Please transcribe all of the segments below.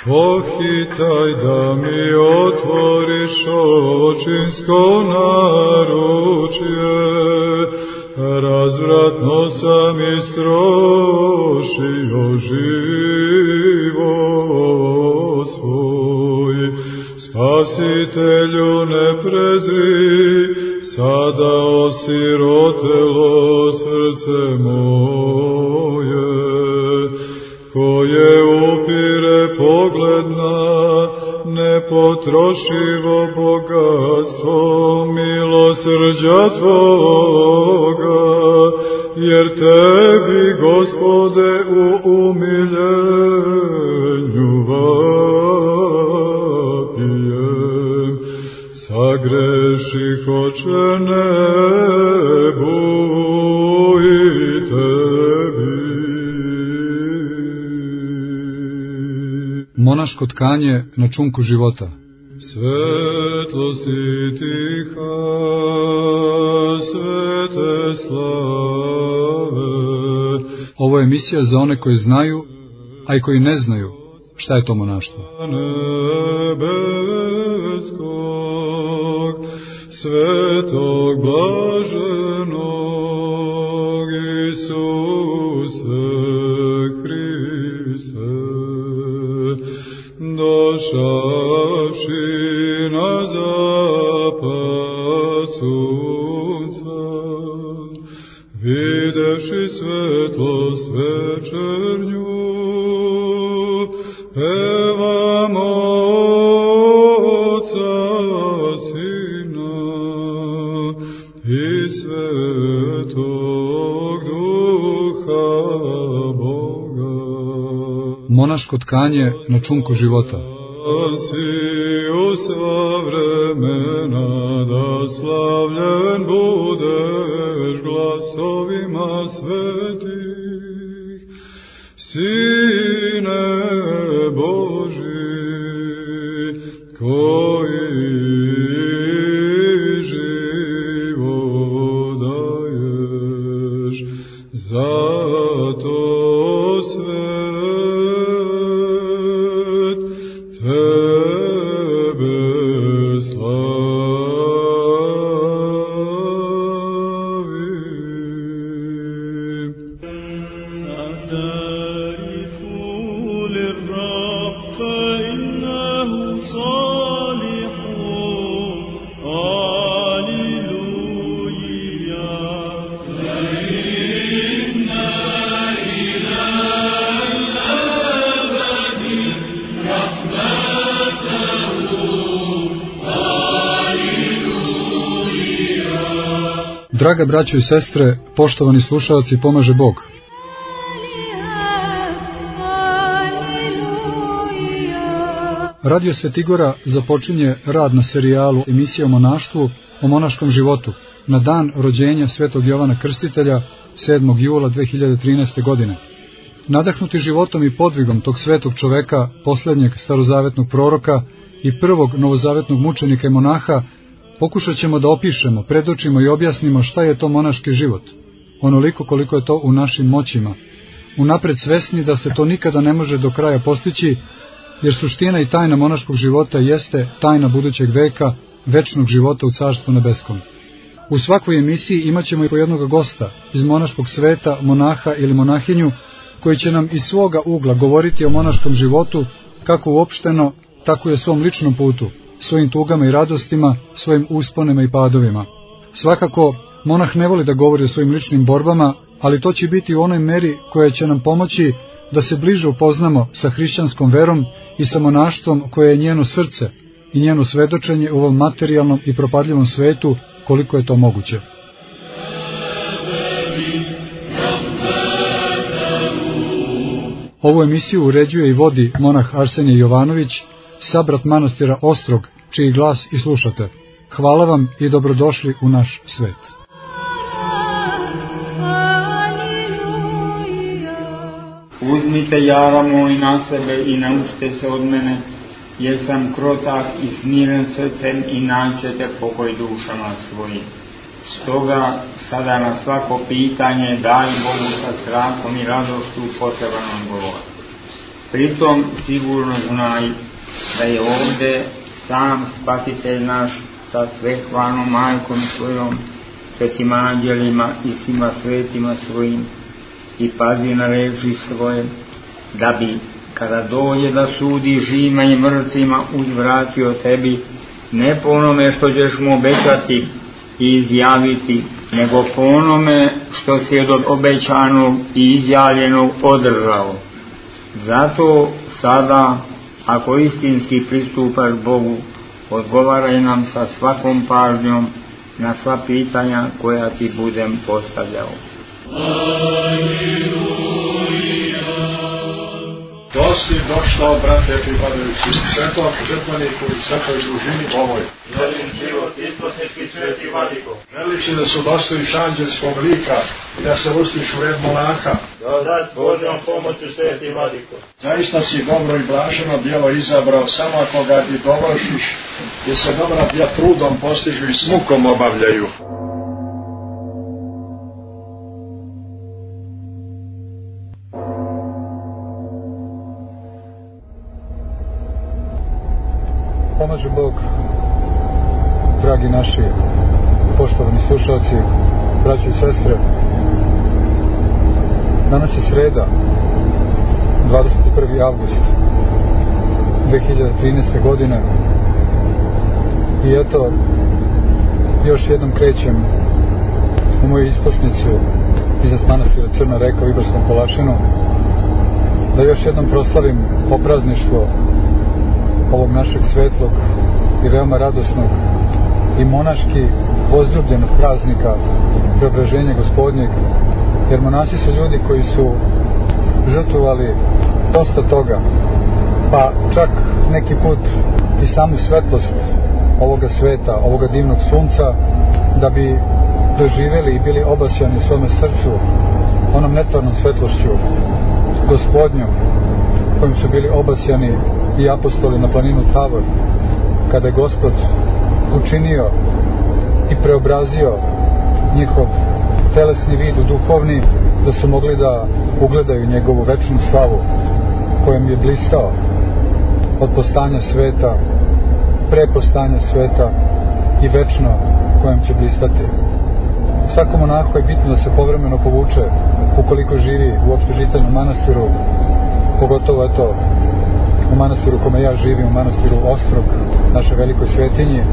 Pohitaj da mi otvoriš očinsko naručje, razvratno sam istrošio život svoj. Spasitelju ne prezri, sada osirotelo srce moje, koje upire pogled na nepotrošivo bogatstvo milosrđa Tvoga, jer Tebi, Gospode, u umiljenju vapijem. Sagreših, Oče, nebu i Tebi. Monaško tkanje na čunku života. Svetlosti tiha, svete slave. Ovo je emisija za one koji znaju, a i koji ne znaju šta je to monaštvo. Nebeskog, svetog blaženog Isuse Hriste, došavši na zapad sunca, videvši svetlost večernju, pevamo Otca, Sina i Svetog Duha Boga. Monaško tkanje na čunku života. Si u sva vremena, da slavljen budeš glasovima svetih, Sine Boži, koji život daješ, zato svet Tebe slavi. Draga braćo i sestre, poštovani slušalci, pomaže Bog. Radio Svetigora započinje rad na serijalu emisije o monaštvu, o monaškom životu, na dan rođenja Svetog Jovana Krstitelja, 7. jula 2013. godine. Nadahnuti životom i podvigom tog svetog čoveka, posljednjeg starozavetnog proroka i prvog novozavetnog mučenika i monaha, pokušat ćemo da opišemo, predočimo i objasnimo šta je to monaški život, onoliko koliko je to u našim moćima, unapred svesni da se to nikada ne može do kraja postići, jer suština i tajna monaškog života jeste tajna budućeg veka, večnog života u Carstvu nebeskom. U svakoj emisiji imat ćemo i po jednog gosta iz monaškog sveta, monaha ili monahinju, koji će nam iz svoga ugla govoriti o monaškom životu, kako uopšteno, tako i o svom ličnom putu, svojim tugama i radostima, svojim usponima i padovima. Svakako, monah ne voli da govori o svojim ličnim borbama, ali to će biti u onoj meri koja će nam pomoći da se bliže upoznamo sa hrišćanskom verom i sa monaštvom koje je njeno srce i njeno svedočenje u ovom materijalnom i propadljivom svetu, koliko je to moguće. Ovu emisiju uređuje i vodi monah Arsenije Jovanović, sabrat manastira Ostrog, čiji glas i slušate. Hvala vam i dobrodošli u naš svet. Uzmite jara moj na sebe i naučite se od mene, jer sam krotak i smiren srcem i naćete pokoj dušama svojim. Stoga sada na svako pitanje daj Bogu sa strahom i radošću potreban odgovor. Pritom sigurno znaj da je ovde sam Spasitelj naš sa svehvanom majkom svojom, svetim anđelima i svima svetima svojim, i pazi na reči svoje, da bi, kada dođe da sudi živima i mrtvima, uzvratio tebi, ne po onome što ćeš mu obećati i izjaviti, nego po onome što si od obećanog i izjavljenog održao. Zato sada, ako istinski pristupaš Bogu, odgovaraj nam sa svakom pažnjom na sva pitanja koja ti budem postavljao. To si došao, brate, pripadajući svetom žrtveniku i svetoj družini ovoj. Želim život isposjetki sveti vladiko. Želiš li da se udostojiš anđelskog lika i da se ustiš u red monaha? Da s Božjom pomoću sveti vladiko. Zaista si dobro i blaženo djelo izabrao, samo ako ga i dovršiš, jer se dobra djela trudom postižu i s mukom obavljaju. Pomaže Bog, dragi naši poštovani slušalci, braći i sestre. Danas je sreda, 21. avgust 2013. godine i eto, još jednom krećem u moju isposnicu iznad manastira Crna Reka u Ibarskom Kolašinu, da još jednom proslavim poprazništvo ovog našeg svetlog i veoma radosnog i monaški возлюbljenog praznika Preobraženja Gospodnjeg, jer monasi su ljudi koji su žrtvovali dosta toga, pa čak neki put i samu svetlost ovoga sveta, ovoga divnog sunca, da bi doživjeli i bili obasjani u svome srcu onom netvarnom svetlošću Gospodnjom, kojim su bili obasjani i apostoli na planinu Tavor, kada je Gospod učinio i preobrazio njihov telesni vid u duhovni, da su mogli da ugledaju njegovu večnu slavu kojom je blistao od postanja sveta, pre postanja sveta i večno kojom će blistati. Svakom monahu je bitno da se povremeno povuče ukoliko živi u opštežiteljnom manastiru, pogotovo eto u manastiru kome ja živim, u manastiru Ostrog, našoj velikoj svetinji.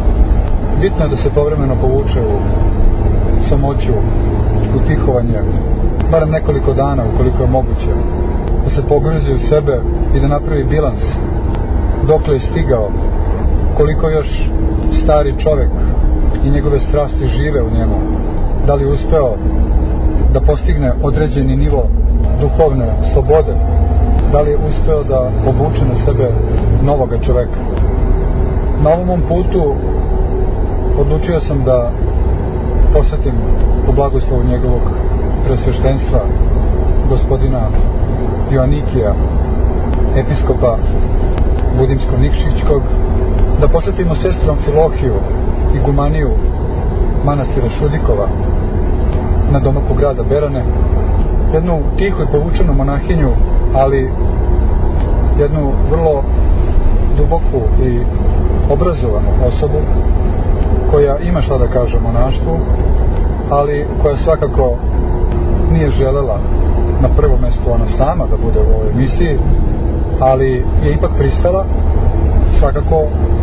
Bitno je da se povremeno povuče u samoću, u tihovanje, barem nekoliko dana ukoliko je moguće, da se pogruzi u sebe i da napravi bilans dokle je stigao, koliko još stari čovek i njegove strasti žive u njemu, da li je uspeo da postigne određeni nivo duhovne slobode, da li je uspeo da obuče na sebe novoga čoveka. Na ovom mom putu odlučio sam da posvetim u blagoslovu njegovog presveštenstva gospodina Joanikija, episkopa Budimsko-Nikšićkog, da posvetimo sestrom Filohiju, igumaniju manastira Šudikova na domaku grada Berane, jednu tihu i povučenu monahinju, ali jednu vrlo duboku i obrazovanu osobu koja ima šta da kaže o monaštvu, ali koja svakako nije želela na prvo mjesto ona sama da bude u ovoj emisiji, ali je ipak pristala, svakako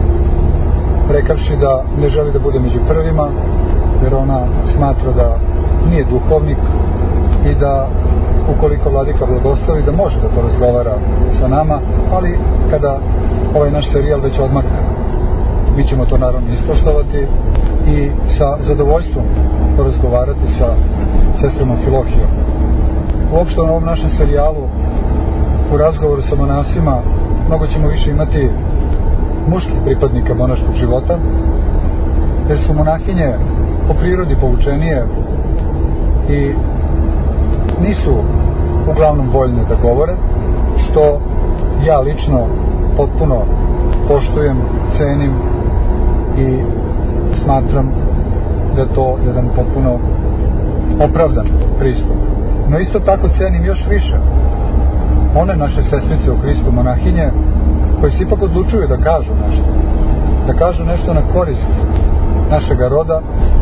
rekavši da ne želi da bude među prvima, jer ona smatra da nije duhovnik i da ukoliko vladika blagoslovi da može da porazgovara sa nama, ali kada ovaj naš serijal već odmakne, mi ćemo to naravno ispoštovati i sa zadovoljstvom porazgovarati sa sestrama Filohijom. Uopšte na ovom našem serijalu u razgovoru sa monasima mnogo ćemo više imati muških pripadnika monaškog života, jer su monahinje po prirodi povučenije i nisu uglavnom voljne da govore, što ja lično potpuno poštujem, cenim i smatram da je to jedan potpuno opravdan pristup. No isto tako cenim još više one naše sestrice u Hristu, monahinje, koji se ipak odlučuju da kažu nešto. Da kažu nešto na korist našega roda,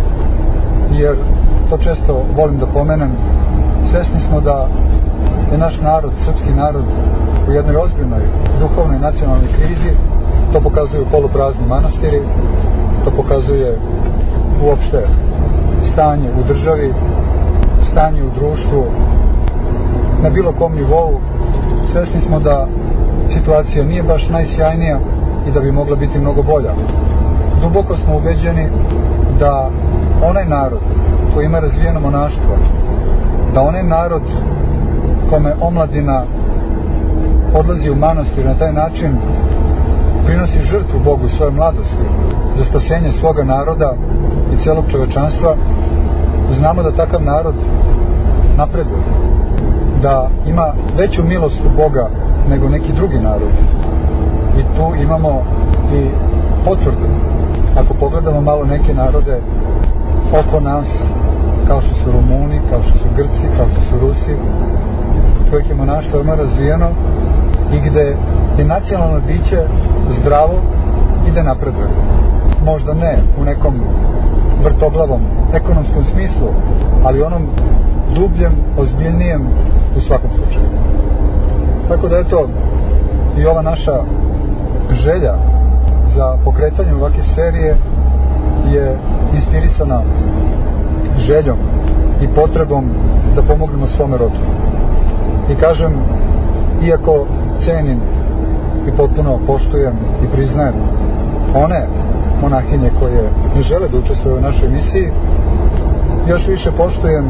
jer to često volim da pomenem, svesni smo da je naš narod, srpski narod, u jednoj ozbiljnoj duhovnoj nacionalnoj krizi. To pokazuju poluprazni manastiri, to pokazuje uopšte stanje u državi, stanje u društvu, na bilo kom nivou. Svesni smo da situacija nije baš najsjajnija i da bi mogla biti mnogo bolja. Duboko smo ubeđeni da onaj narod koji ima razvijeno monaštvo, da onaj narod kome omladina odlazi u manastir na taj način prinosi žrtvu Bogu svoje mladosti za spasenje svoga naroda i cijelog čovečanstva, znamo da takav narod napreduje, da ima veću milost u Boga nego neki drugi narod. I tu imamo i potvrdu. Ako pogledamo malo neke narode oko nas, kao što su Rumuni, kao što su Grci, kao što su Rusi, kojih je monaštvo veoma razvijeno i gde je nacionalno biće zdravo i da napreduje. Možda ne u nekom vrtoglavom ekonomskom smislu, ali onom dubljem, ozbiljnijem u svakom slučaju. Tako da eto, i ova naša želja za pokretanje ovakve serije je inspirisana željom i potrebom da pomognemo svome rodu. I kažem, iako cenim i potpuno poštujem i priznajem one monahinje koje ne žele da učestvuju u našoj misiji, još više poštujem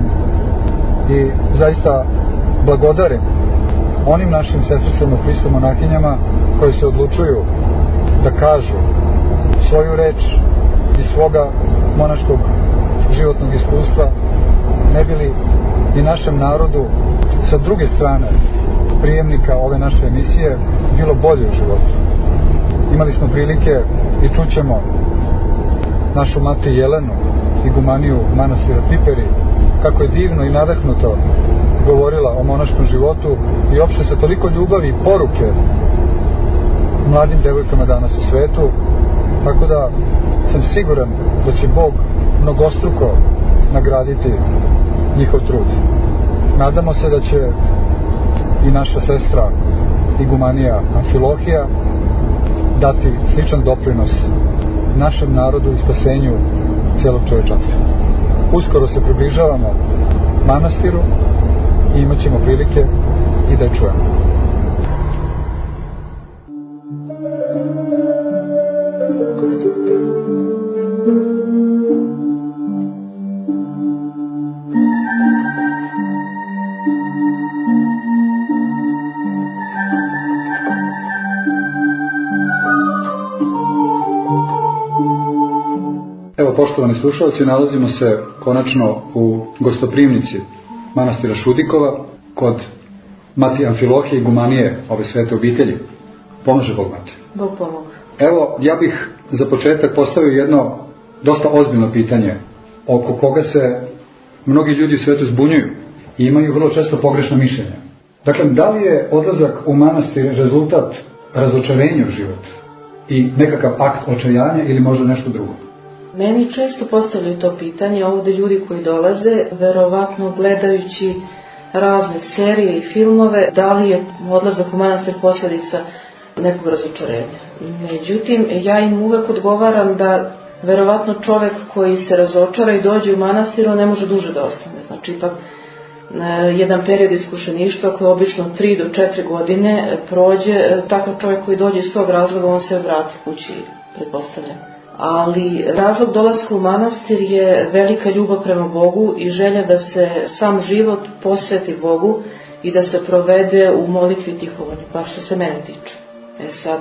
i zaista blagodarim onim našim sestricama u Hristu monahinjama koje se odlučuju da kažu svoju reč iz svoga monaškog životnog iskustva, ne bi li i našem narodu sa druge strane prijemnika ove naše emisije bilo bolje u životu. Imali smo prilike i čućemo našu mati Jelenu, igumaniju manastira Piperi, kako je divno i nadahnuto govorila o monaškom životu i opšte sa toliko ljubavi i poruke mladim devojkama danas u svetu, tako da sam siguran da će Bog mnogostruko nagraditi njihov trud. Nadamo se da će i naša sestra igumanija Amfilohija dati sličan doprinos našem narodu i spasenju cijelog čovečanstva. Uskoro se približavamo manastiru i imat ćemo prilike i da je čujemo. Evo, poštovani slušalci, nalazimo se konačno u gostoprimnici manastira Šudikova kod mati Amfilohije, igumanije ove svete obitelji. Pomaže Bog, mati. Bog pomoga. Evo, ja bih za početak postavio jedno dosta ozbiljno pitanje oko koga se mnogi ljudi u svetu zbunjuju i imaju vrlo često pogrešno mišljenje. Dakle, da li je odlazak u manastir rezultat razočarenja u život i nekakav akt očajanja ili možda nešto drugo? Meni često postavljaju to pitanje, ovde ljudi koji dolaze, verovatno gledajući razne serije i filmove, da li je odlazak u manastir posljedica nekog razočarenja. Međutim, ja im uvek odgovaram da verovatno čovek koji se razočara i dođe u manastir, on ne može duže da ostane. Znači, ipak jedan period iskušeništva koji obično 3 do 4 godine prođe, takav čovjek koji dođe iz tog razloga, on se vrati kući, pretpostavljam. Ali razlog dolaska u manastir je velika ljubav prema Bogu i želja da se sam život posveti Bogu i da se provede u molitvi tihovanju, pa što se mene tiče. Sad...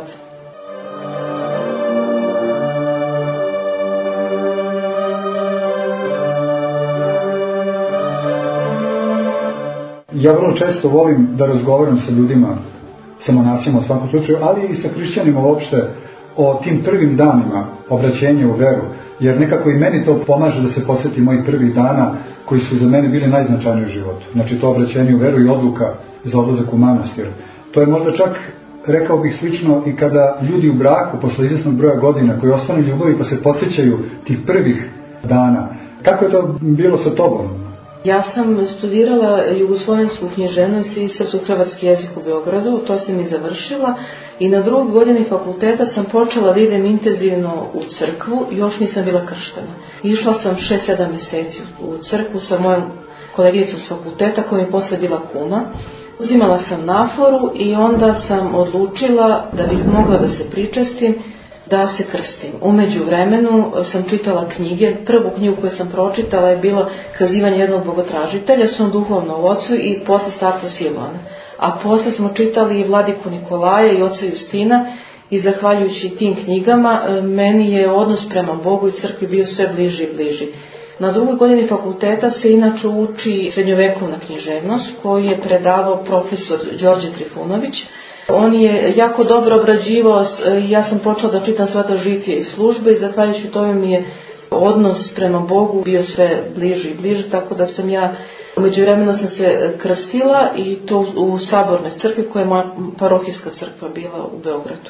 Ja vrlo često volim da razgovaram sa ljudima, sa monasima u svakom slučaju, ali i sa hrišćanima uopšte, o tim prvim danima obraćenja u veru, jer nekako i meni to pomaže da se podsjeti mojih prvih dana koji su za mene bili najznačajniji u životu. Znači to obraćenje u veru i odluka za odlazak u manastir. To je možda čak, rekao bih, slično i kada ljudi u braku posle izvesnog broja godina koji ostanu ljubavi pa se podsjećaju tih prvih dana. Kako je to bilo sa tobom? Ja sam studirala jugoslovensku književnost i srpsko-hrvatski jezik u Beogradu, to sam i završila i na drugoj godini fakulteta sam počela da idem intenzivno u crkvu, još nisam bila krštena. Išla sam 6-7 mjeseci u crkvu sa mojom kolegicom s fakulteta koja mi posle bila kuma. Uzimala sam naforu i onda sam odlučila da bih mogla da se pričestim, da se krstim. U međuvremenu sam čitala knjige. Prvu knjigu koju sam pročitala je bilo Kazivanje jednog bogotražitelja, Svom duhovnom ocu i posle starca Silvana. A posle smo čitali i Vladiku Nikolaja i oca Justina i zahvaljujući tim knjigama meni je odnos prema Bogu i crkvi bio sve bliži i bliži. Na drugoj godini fakulteta se inače uči srednjovekovna književnost koju je predavao profesor Đorđe Trifunović. On je jako dobro obrađivao, ja sam počela da čitam Sveta žitija i službe i zahvaljujući tome mi je odnos prema Bogu bio sve bliži i bliži, tako da sam ja, umeđuvremeno sam se krstila i to u Sabornoj crkvi koja je moja parohijska crkva bila u Beogradu.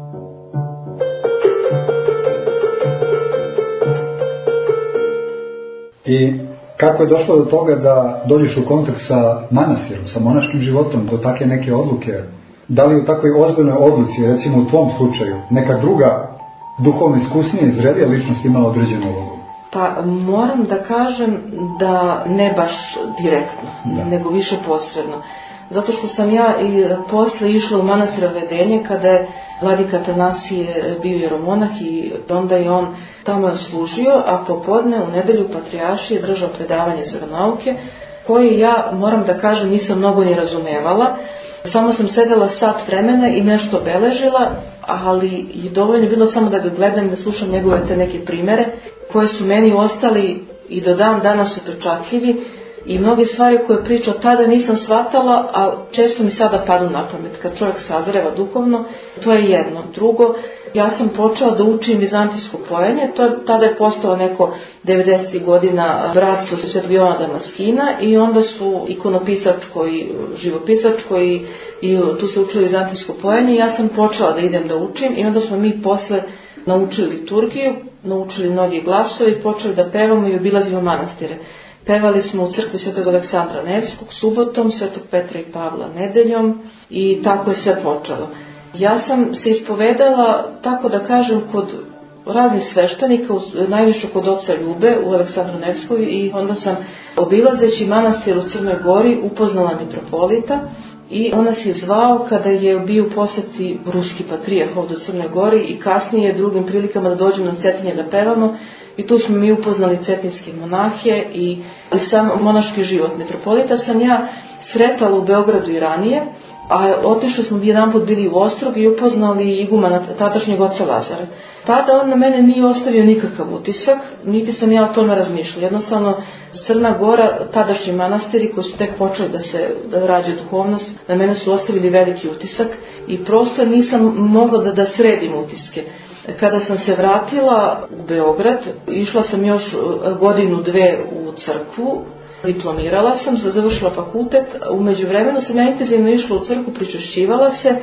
I kako je došlo do toga da dođeš u kontakt sa manastirom, sa monaškim životom, do takve neke odluke? Da li u takvoj ozbiljnoj odluci, recimo u tvom slučaju, neka druga duhovno iskusnija i zrelija ličnost imala određenu ulogu? Pa moram da kažem da ne baš direktno, nego više posredno. Zato što sam ja i posle išla u manastir Vedenje kada je vladika Atanasije bio jeromonah i onda je on tamo služio, a popodne u nedelju patrijaršije držao predavanje iz veronauke koje ja, moram da kažem, nisam mnogo ni razumevala. Samo sam sedela sat vremena i nešto beležila, ali i dovoljno je bilo samo da ga gledam i da slušam njegove te neke primere koje su meni ostali i do dan danas upečatljivi i mnoge stvari koje pričao tada nisam shvatala, a često mi sada padnu na pamet. Kad čovjek sazreva duhovno, to je jedno. Drugo, ja sam počela da učim vizantijsko pojenje, tada je postao neko 90. godina bratstvo Svetog Jovana Damaskina i onda su ikonopisačko i živopisačko i tu se učilo vizantijsko pojenje. Ja sam počela da idem da učim i onda smo mi posle naučili liturgiju, naučili mnogi glasovi i počeli da pevamo i obilazimo manastire. Pevali smo u crkvi Svetog Aleksandra Nevskog subotom, Svetog Petra i Pavla nedeljom i tako je sve počelo. Ja sam se ispovedala, tako da kažem, kod raznih sveštenika, najviše kod oca Ljube u Aleksandru Nevskoj i onda sam obilazeći manastir u Crnoj Gori upoznala mitropolita i on nas je zvao kada je bio u poseti ruski patrijarh ovdje u Crnoj Gori i kasnije drugim prilikama da dođemo na Cetinje da pevamo. I tu smo mi upoznali cetinske monahe i sam monaški život. Mitropolita sam ja sretala u Beogradu i ranije, a otišli smo jedan put bili u Ostrog i upoznali igumana tadašnjeg oca Lazara. Tada on na mene nije ostavio nikakav utisak, niti sam ja o tome razmišljala. Jednostavno, Crna Gora, tadašnji manastiri koji su tek počeli da rađaju duhovnost, na mene su ostavili veliki utisak i prosto nisam mogla da sredim utiske. Kada sam se vratila u Beograd, išla sam još godinu, dve u crkvu, diplomirala sam, završila fakultet, u međuvremenu sam ja intenzivno išla u crkvu, pričešćivala se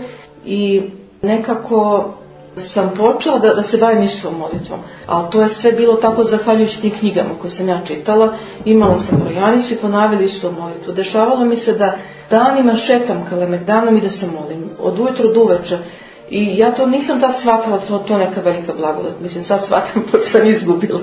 i nekako sam počela da se bavim istom molitvom. Ali to je sve bilo tako zahvaljujući tim knjigama koje sam ja čitala. Imala sam brojanicu i ponavljala istom molitvu. Dešavalo mi se da danima šetam Kalemegdanom i da se molim, od ujutro do uveče. I ja to nisam tad shvatila, to neka velika blagodat. Mislim, sad shvatam, pa sam izgubila.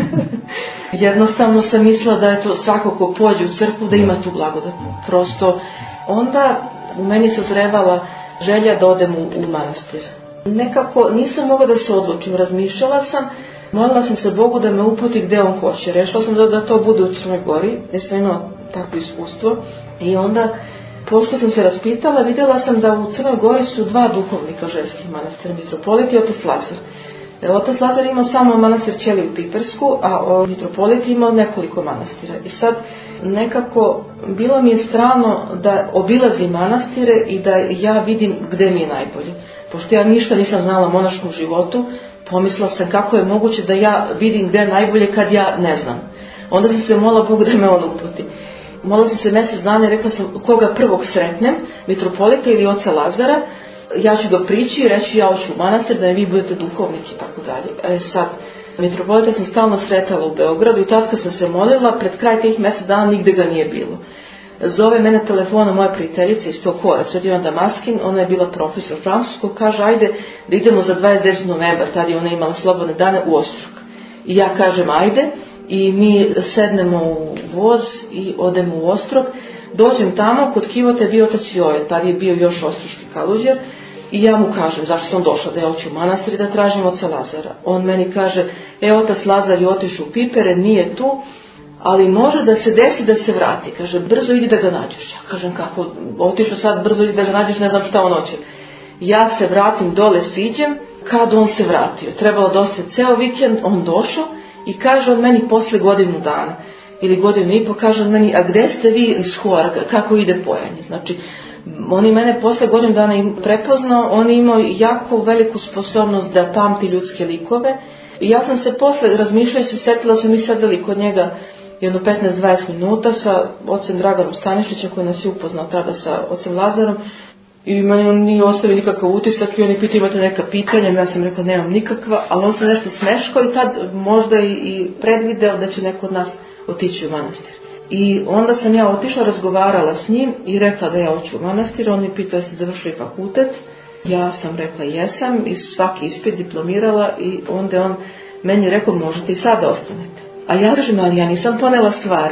Jednostavno sam mislila da je to svako ko pođe u crkvu da ima tu blagodat. Prosto, onda u meni sazrevala želja da odem u manastir. Nekako nisam mogla da se odlučim, razmišljala sam, molila sam se Bogu da me uputi gde on hoće. Rešila sam da to bude u Crnoj Gori, jer sam imala takvo iskustvo. I onda, pošto sam se raspitala, vidjela sam da u Crnoj Gori su dva duhovnika ženskih manastira, mitropolit i otac Lazar. Otac Lazar imao samo manastir Ćeliju Pipersku, a mitropolit imao nekoliko manastira. I sad nekako bilo mi je strano da obilazim manastire i da ja vidim gde mi je najbolje. Pošto ja ništa nisam znala o monaškom životu, pomislila sam kako je moguće da ja vidim gde je najbolje kad ja ne znam. Onda sam se molila Bogu da me on uputi. molila sam se mjesec dana i rekla sam koga prvog sretnem, mitropolita ili oca Lazara, ja ću doprići i reći ja hoću u manastir da vi budete duhovnik i tako dalje. Sad, mitropolita sam stalno sretala u Beogradu i tad kad sam se molila, pred kraj tih mjesec dana nigde ga nije bilo. Zove mene telefonom moja prijateljica iz tog hora, Svetlana Damaskin, ona je bila profesor francuskog, kaže ajde da idemo za 29. novembar, tad je ona imala slobodne dane u Ostrog. I ja kažem ajde i mi sednemo u voz i odemo u Ostrog. Dođem tamo, kod Kivota je bio otac Joje, tad je bio još ostroški kaluđer i ja mu kažem zašto sam došla, da ja hoću u manastir i da tražim oca Lazara. On meni kaže, otac Lazar je otišao u Pipere, nije tu, ali može da se desi da se vrati. Kaže, brzo idi da ga nađeš. Ja kažem, kako, otišao sad, brzo idi da ga nađeš, ne znam šta on hoće. Ja se vratim dole, siđem, kad on se vratio. Trebalo da ostaje ceo vikend, on došao i kaže on meni posle godinu dana ili godinu i po, kaže on meni, a gde ste vi iz hora, kako ide pojanje? Znači, oni mene posle godinu dana im prepoznao, on imao jako veliku sposobnost da pamti ljudske likove. I ja sam se posle razmišljajući setila, su mi sedeli kod njega jedno 15-20 minuta sa ocem Draganom Stanišićem koji nas je upoznao tada sa ocem Lazarom i meni on nije ostavio nikakav utisak i on je pitao imate neka pitanja, ja sam rekao nemam nikakva, ali on se nešto smeškao i tad možda i predvideo da će neko od nas otići u manastir. I onda sam ja otišla, razgovarala s njim i rekla da ja hoću u manastir, on mi pitao jeste završili fakultet, ja sam rekla jesam i svaki ispit diplomirala i onda on meni rekao možete i sada ostanete. A ja kažem, ali ja nisam ponela stvari.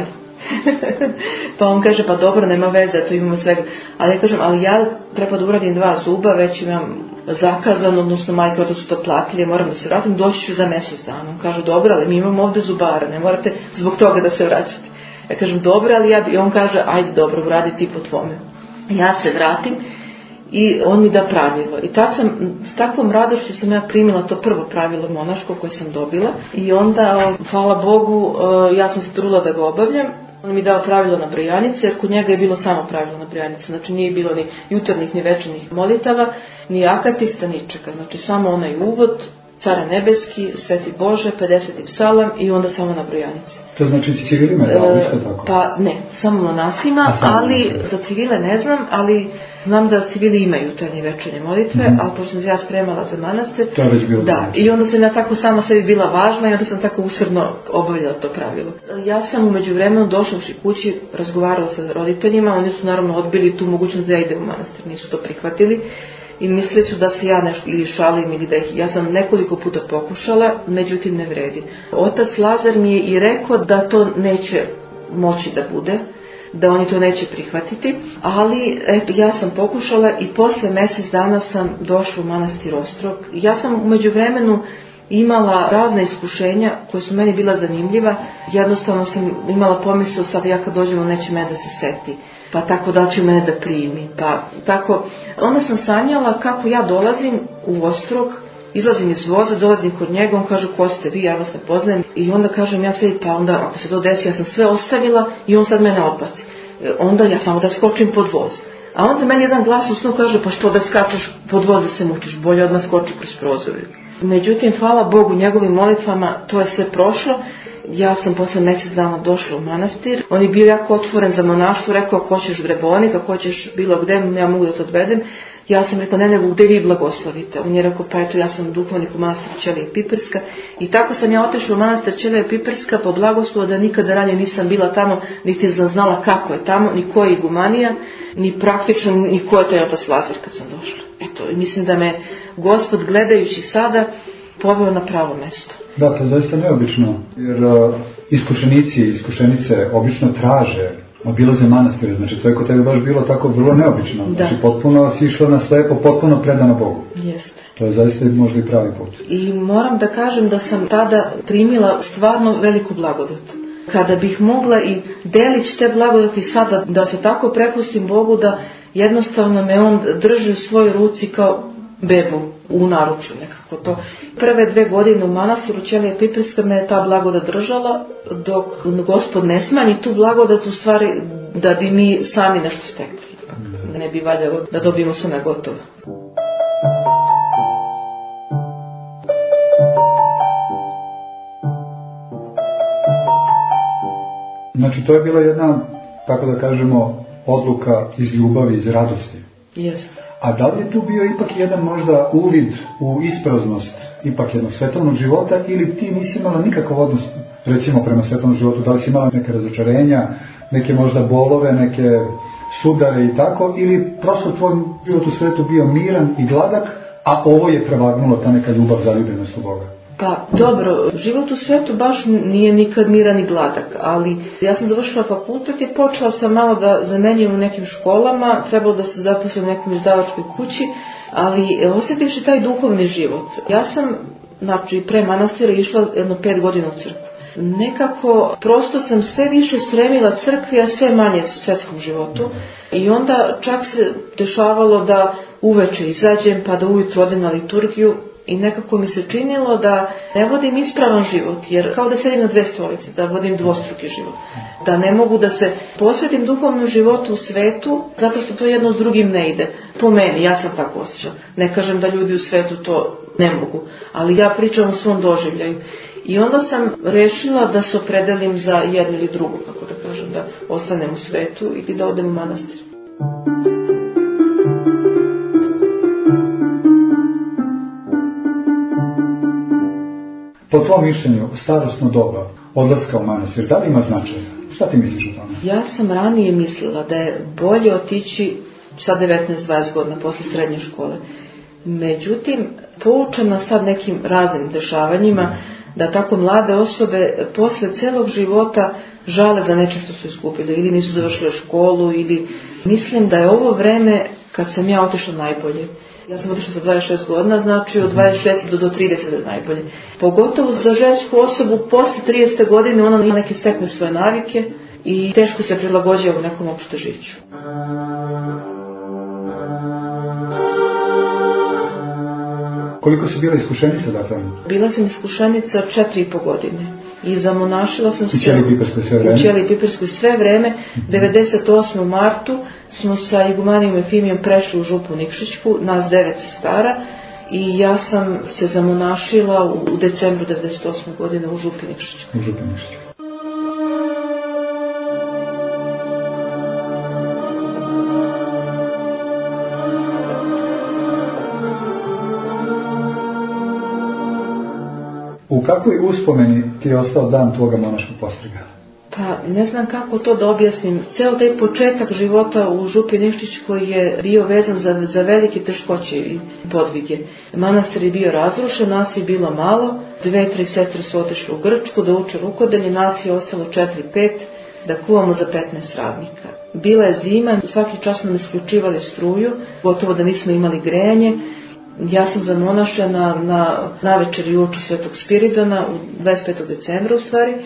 Pa on kaže, pa dobro, nema veze, to imamo svega. Ali ja kažem, ali ja treba da uradim 2 zuba, već imam zakazano, odnosno majke od su to platili, moram da se vratim, doći ću za mjesec dana. On kaže, dobro, ali mi imamo ovdje zubara, ne morate zbog toga da se vraćate. Ja kažem, dobro, ali i on kaže, ajde, dobro, uradi ti po tvome. Ja se vratim i on mi da pravilo. I s takvom radošću sam ja primila to prvo pravilo monaško koje sam dobila. I onda, hvala Bogu, ja sam se trudila da ga obavljam. On mi dao pravilo na brojanici, jer kod njega je bilo samo pravilo na brojanici. Znači nije bilo ni jutarnjih ni večernjih molitava, ni akatista, ničega. Znači samo onaj uvod, Cara nebeski, Sveti Bože, 50. psalam i onda samo na brojanici. To znači si civilima je dao isto tako? Pa ne, samo monasima, ali za civile ne znam, ali znam da civili imaju jutarnje i večernje molitve, ali pošto sam se ja spremala za manastir, to je već bilo da, i onda sam ja tako sama sebi bila važna i onda sam tako usrdno obavljala to pravilo. Ja sam u međuvremenu došavši kući, razgovarala sa roditeljima, oni su naravno odbili tu mogućnost da ja idem u manastir, nisu to prihvatili. I mislili su da se ja nešto ili šalim ili da ja sam nekoliko puta pokušala, međutim ne vredi. Otac Lazar mi je i rekao da to neće moći da bude, da oni to neće prihvatiti, ali eto ja sam pokušala i posle mjesec dana sam došla u manastir Ostrog. Ja sam u međuvremenu imala razne iskušenja koje su meni bila zanimljiva, jednostavno sam imala pomisao sad ja kad dođem on neće mene da se seti. Pa tako da će mene da primi, pa tako. Onda sam sanjala kako ja dolazim u Ostrog, izlazim iz voza, dolazim kod njega, on kaže ko ste vi, ja vas ne poznajem. I onda kažem ja sebi, pa onda ako se to desi, ja sam sve ostavila i on sad mene odbaci. Onda ja samo da skočim pod voz. A onda meni jedan glas u snu kaže, pa što da skačeš pod voz da se mučiš, bolje odmah skoči kroz prozor. Međutim, hvala Bogu, njegovim molitvama to je sve prošlo. Ja sam posle mjesec dana došla u manastir. On je bio jako otvoren za monaštvo, rekao ako hoćeš Drebonik, ako hoćeš bilo gde, ja mogu da te odvedem. Ja sam rekla ne nego gde vi blagoslovite. On je rekao pa eto ja sam duhovnik u manastiru Ćelije Piperska. I tako sam ja otišla u manastir Ćelije Piperska po blagoslovu da nikada ranije nisam bila tamo, niti sam znala kako je tamo, ni ko je igumanija, ni praktično ni ko je taj otac Lazar kad sam došla. Eto, mislim da me Gospod gledajući sada poveo na pravo mjesto. Da, to je zaista neobično, jer iskušenici i iskušenice obično traže, obilaze manastire, znači to je kod tebe baš bilo tako vrlo neobično, znači potpuno si išla na slepo, potpuno predana Bogu. Jeste. To je zaista možda i pravi put. I moram da kažem da sam tada primila stvarno veliku blagodat. Kada bih mogla i delić te blagodati sada, da se tako prepustim Bogu, da jednostavno me on drži u svojoj ruci kao bebu u naručju nekako to. Prve 2 godine u manastiru Ćelije Piperska me je ta blagodat držala, dok Gospod ne smanji tu blagodat u stvari da bi mi sami nešto stekli. Ne bi valjalo da dobijemo sve na gotovo. Znači to je bila jedna tako da kažemo, odluka iz ljubavi, iz radosti. Jeste. A da li je tu bio ipak jedan možda uvid u ispraznost ipak jednog svetovnog života, ili ti nisi imala nikakav odnos, recimo, prema svetovnom životu? Da li si imala neke razočarenja, neke možda bolove, neke sudare i tako, ili prosto tvoj život u svetu bio miran i gladak, a ovo je prevagnulo ta neka ljubav, zaljubljenost u Boga? Pa dobro, život u svetu baš nije nikad miran i gladak, ali ja sam završila fakultet i počela sam malo da zamenjujem u nekim školama, trebalo da se zaposlim u nekom izdavačkoj kući, ali osjetivši taj duhovni život, ja sam, znači, pre manastira išla jedno 5 godina u crkvu. Nekako, prosto sam sve više stremila crkvi, a sve manje svetskom životu. I onda čak se dešavalo da uveče izađem, pa da ujutro odem na liturgiju. I nekako mi se činilo da ne vodim ispravan život, jer kao da sedim na 2 stolice, da vodim dvostruki život. Da ne mogu da se posvetim duhovnom životu u svetu, zato što to jedno s drugim ne ide. Po meni, ja sam tako osjećala. Ne kažem da ljudi u svetu to ne mogu, ali ja pričam o svom doživljaju. I onda sam rešila da se opredelim za jedno ili drugo, kako da kažem, da ostanem u svetu ili da odem u manastir. Po tvom mišljenju, starosno doba odlaska u manastir, da li ima značaja? Šta ti misliš o tome? Ja sam ranije mislila da je bolje otići sa 19-20 godina posle srednje škole. Međutim, poučena sad nekim raznim dešavanjima, da tako mlade osobe posle celog života žale za nečim što su izgubili, ili nisu završile školu, ili mislim da je ovo vreme kad sam ja otišla najbolje. Ja sam otišla sa 26 godina, znači od 26 do 30 je najbolje. Pogotovo za žensku osobu posle 30 godine ona ima neke stekne svoje navike i teško se prilagođava u nekom opštežiću. Koliko si bila iskušenica, dakle? Bila sam iskušenica 4,5 godine. I zamonašila sam se u Ćeliji Piperskoj sve vreme. 98. u martu smo sa igumanijom Efimijom prešli u župu Nikšićku, nas 9 sestara, i ja sam se zamonašila u decembru 98. godine u župi Nikšićku. U kakvoj uspomeni ti je ostao dan tvoga monaškog postriga? Pa ne znam kako to da objasnim. Ceo taj početak života u župi Nikšićkoj je bio vezan za velike teškoće i podvige. Manastir je bio razrušen, nas je bilo malo, 2-3 sestre su otišle u Grčku da uče rukodelje, nas je ostalo 4-5 da kuvamo za 15 radnika. Bila je zima, svaki čas nam isključivali struju, gotovo da nismo imali grejanje. Ja sam zamonašena na večeri uoči Svetog Spiridona, u 25. decembra u stvari,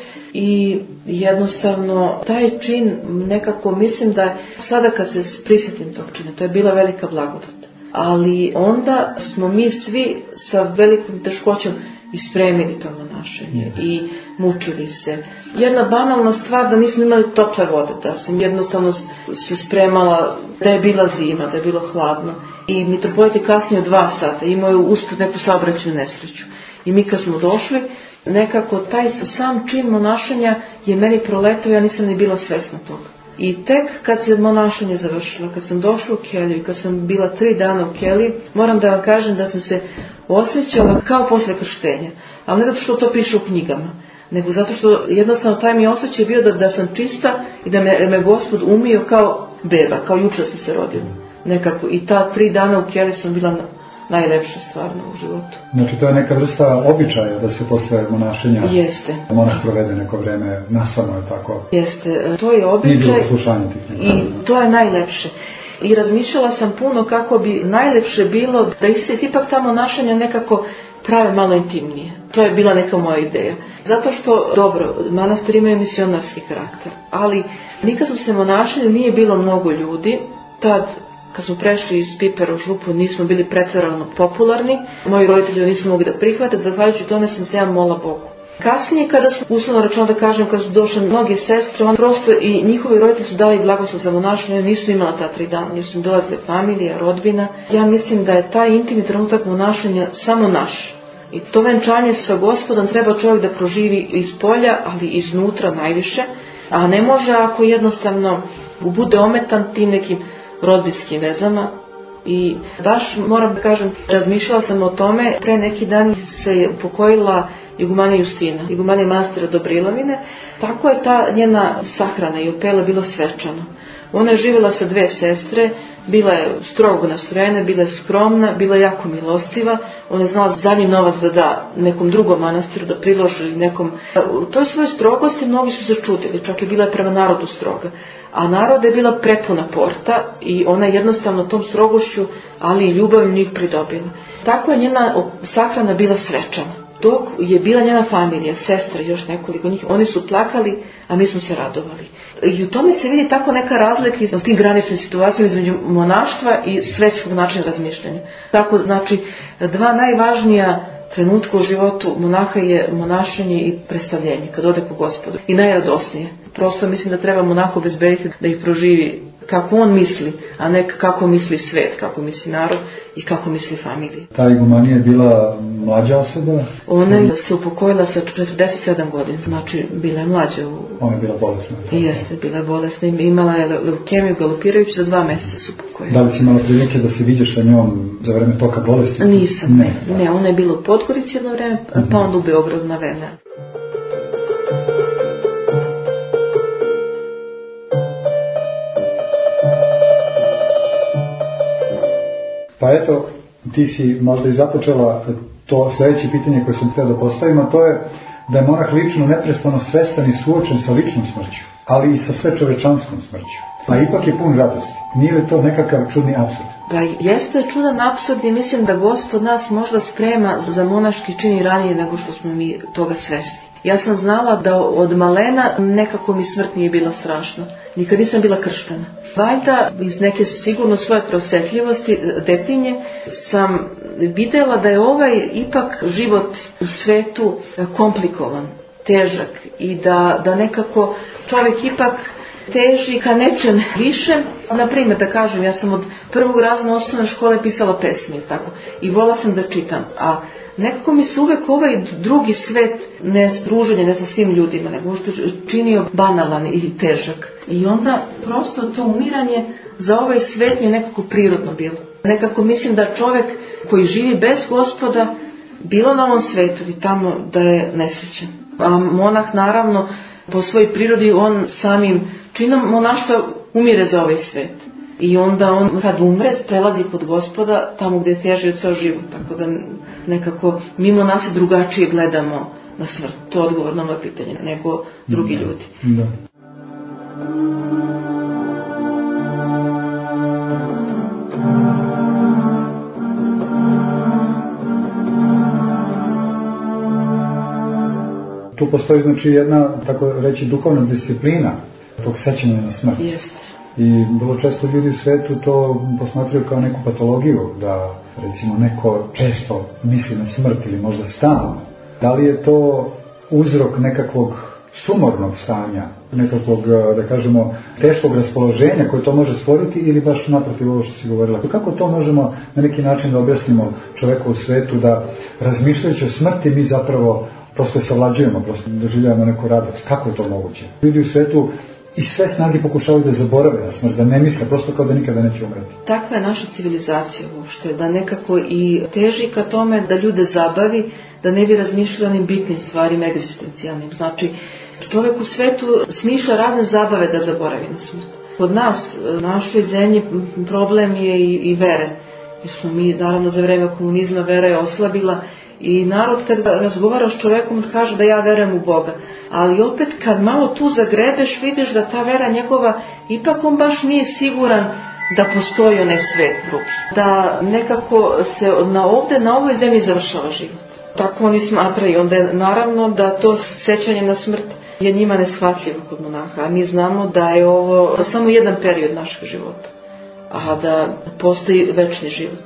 i jednostavno taj čin nekako mislim da sada kad se prisjetim tog čina, to je bila velika blagodat. Ali onda smo mi svi sa velikom teškoćom ispremili to monašenje i mučili se. Jedna banalna stvar da nismo imali tople vode, da sam jednostavno se spremala, da je bila zima, da je bilo hladno. I mitropolit je kasnije 2 sata, imao je usput neku saobraćajnu nesreću. I mi kad smo došli, nekako taj sam čin monašenja je meni proletao, ja nisam ni bila svesna toga. I tek kad se monašenje završilo, kad sam došla u keliju i kad sam bila 3 dana u keliji, moram da vam kažem da sam se osjećala kao posle krštenja. Ali ne zato što to piše u knjigama, nego zato što jednostavno taj mi osjećaj bio da sam čista i da me Gospod umio kao beba, kao juče sam se rodila. Nekako. I ta 3 dana u keliji sam bila najlepša stvarno u životu. Znači to je neka vrsta običaja da se posle monašenja monah provede neko vreme nasamo, je tako? Jeste, to je običaj i to je najlepše. I razmišljala sam puno kako bi najlepše bilo da se ipak ta monašenja nekako prave malo intimnije. To je bila neka moja ideja. Zato što, dobro, manastir imaju misionarski karakter, ali nikad smo se monašili, nije bilo mnogo ljudi. Tad, kad smo prešli iz Pipera u župu, nismo bili pretjerano popularni. Moji roditelji nisu mogli da prihvate, zahvaljujući tome sam se ja molila Bogu. Kasnije, kada smo, uslovno rečeno da kažem, kad su došle mnoge sestre, on prosto i njihovi roditelji su dali blagoslov za monašenje, nisu imala ta 3 dana, nisu dolazile familija, rodbina. Ja mislim da je taj intimni trenutak monašenja samo naš. I to venčanje sa Gospodom treba čovjek da proživi iz polja, ali iznutra najviše. A ne može ako jednostavno bude ometan tim nekim rodbinskim vezama. I baš moram da kažem, razmišljala sam o tome, pre neki dan se upokojila igumanija Justina, igumanija manastira Dobrilovine, tako je ta njena sahrana i opela bilo svečano. Ona je živjela sa 2 sestre, bila je strogo nastrojena, bila je skromna, bila je jako milostiva, ona je znala zadnji novac da da nekom drugom manastiru, da priloži nekom. U toj svojoj strogosti mnogi su se čudili, čak je bila prema narodu stroga. A naroda je bila prepuna porta i ona jednostavno tom strogošću, ali i ljubavim njih pridobila. Tako je njena sahrana bila svečana. Dok je bila njena familija, sestra, još nekoliko njih, oni su plakali, a mi smo se radovali. I u tome se vidi tako neka razlika u tim graničnim situacijama između monaštva i svetskog načina razmišljanja. Tako, znači, 2 najvažnija trenutka u životu monaha je monašenje i predstavljenje, kad ode ku Gospodu. I najradosnije. Prosto mislim da treba monahu obezbediti da ih proživi kako on misli, a ne kako misli svet, kako misli narod i kako misli familija. Ta igumanija je bila mlađa osoba? Ona je se upokojila sa 47 godina, znači bila je mlađa. Ona je bila bolesna? Jeste, bila je bolesna. Imala je leukemiju galopirajuću, za 2 mjeseca se upokojila. Da li si imala prilike da se viđeš sa njom za vreme toka bolesti? Nisam, ne. Ona je bila u Podgorici jedno vreme, pa onda u Beogradu na Vene. Pa eto, ti si možda i započela to sljedeće pitanje koje sam htio da postavim, a to je da je monah lično neprestano svestan i suočen sa ličnom smrću, ali i sa svečovečanskom smrću. A ipak je pun radosti. Nije li to nekakav čudni apsurd? Pa jeste čudan apsurd i mislim da Gospod nas možda sprema za monaški čin i ranije nego što smo mi toga svesni. Ja sam znala da od malena nekako mi smrt nije bila strašna. Nikad nisam bila krštena. Valjda iz neke sigurno svoje prosjetljivosti, detinje, sam vidjela da je ovaj ipak život u svetu komplikovan, težak i da nekako čovjek ipak teži ka nečem višem. Naprimjer, da kažem, ja sam od 1. razreda osnovne škole pisala pesme i volila sam da čitam, a nekako mi se uvek ovaj drugi svet, ne druženje, ne sa svim ljudima, nego što činio banalan ili težak. I onda prosto to umiranje za ovaj svet mi je nekako prirodno bilo. Nekako mislim da čovjek koji živi bez Gospoda, bilo na ovom svetu i tamo, da je nesrećan. A monah naravno po svojoj prirodi, on samim činom monaštva umire za ovaj svet. I onda on kad umre prelazi kod Gospoda tamo gdje je težio ceo život. Tako da nekako mimo nas drugačije gledamo na smrt. To je odgovor na moje pitanje nego drugi ljudi. Da. Tu postoji znači jedna, tako reći, duhovna disciplina tog sećanja na smrt. Jeste. I vrlo često ljudi u svetu to posmatraju kao neku patologiju, da recimo neko često misli na smrt ili možda stalno. Da li je to uzrok nekakvog sumornog stanja, nekakvog, da kažemo, teškog raspoloženja koje to može stvoriti ili baš naprotiv ovo što si govorila? Kako to možemo na neki način da objasnimo čoveku u svetu da razmišljajući o smrti mi zapravo prosto savlađujemo, prosto doživljavamo neku radost? Kako je to moguće? Ljudi u svetu i sve snage pokušavaju da zaborave na smrt, da ne misle, prosto kao da nikada neće umreti. Takva je naša civilizacija uopšte, da nekako i teži ka tome da ljude zabavi, da ne bi razmišljali o onim bitnim stvarima, egzistencijalnim. Znači, čovjek u svetu smišlja razne zabave da zaboravi na smrt. Kod nas, u našoj zemlji, problem je i vere. Jer smo mi, naravno, za vreme komunizma vera je oslabila i narod kad razgovara s čovjekom kaže da ja verujem u Boga. Ali opet kad malo tu zagrebeš vidiš da ta vera njegova ipak on baš nije siguran da postoji onaj svet drugi. Da nekako se na ovoj zemlji završava život. Tako oni smatraju. Onda je naravno da to sećanje na smrt je njima neshvatljivo kod monaha. A mi znamo da je ovo samo jedan period našeg života. A da postoji večni život.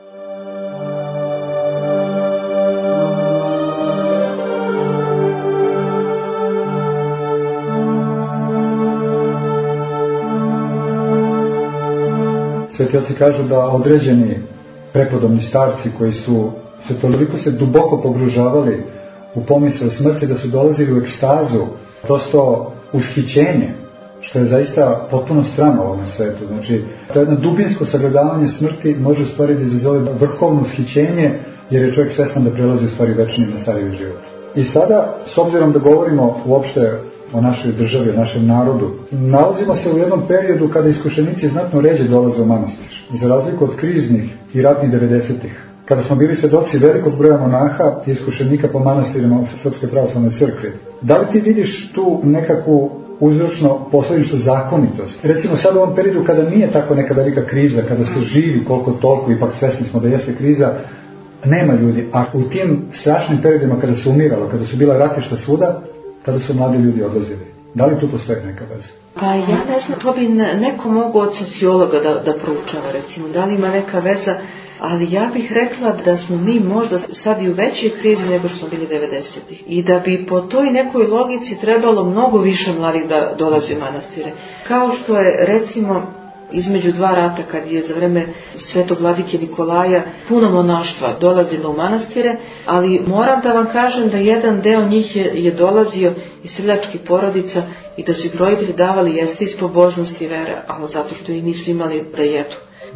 Sveti oci kažu da određeni prepodobni starci koji su toliko se duboko pogružavali u pomisao smrti da su dolazili u ekstazu, prosto ushićenje, što je zaista potpuno strano u ovom svetu. Znači, to jedno dubinsko sagledavanje smrti može u stvari da izazove vrhovno ushićenje, jer je čovjek svestan da prelazi u stvari večni na stariji život. I sada, s obzirom da govorimo uopšte o našoj državi, o našem narodu, nalazimo se u jednom periodu kada iskušenici znatno ređe dolaze u manastir, za razliku od kriznih i ratnih 90-ih. Kada smo bili svedoci velikog broja monaha i iskušenika po manastirima Srpske pravoslavne crkve. Da li ti vidiš tu nekakvu uzročno-posledičnu zakonitost? Recimo sad u ovom periodu kada nije tako neka velika kriza, kada se živi koliko toliko, ipak svesni smo da jeste kriza, nema ljudi. A u tim strašnim periodima kada se umiralo, kada su bila ratišta svuda, tada su mladi ljudi odlazili. Da li tu postoji neka veza? Pa ja ne znam, to bi neko mogao od sociologa da proučava, recimo, da li ima neka veza, ali ja bih rekla da smo mi možda sad i u većoj krizi nego što smo bili 90-ih. I da bi po toj nekoj logici trebalo mnogo više mladih da dolazi u manastire. Kao što je, recimo, između dva rata, kad je za vreme svetog vladike Nikolaja puno monaštva dolazilo u manastire, ali moram da vam kažem da jedan deo njih je dolazio iz seljačkih porodica i da su ih roditelji davali jesti iz pobožnosti i vere, ali zato što i nisu imali da jedu.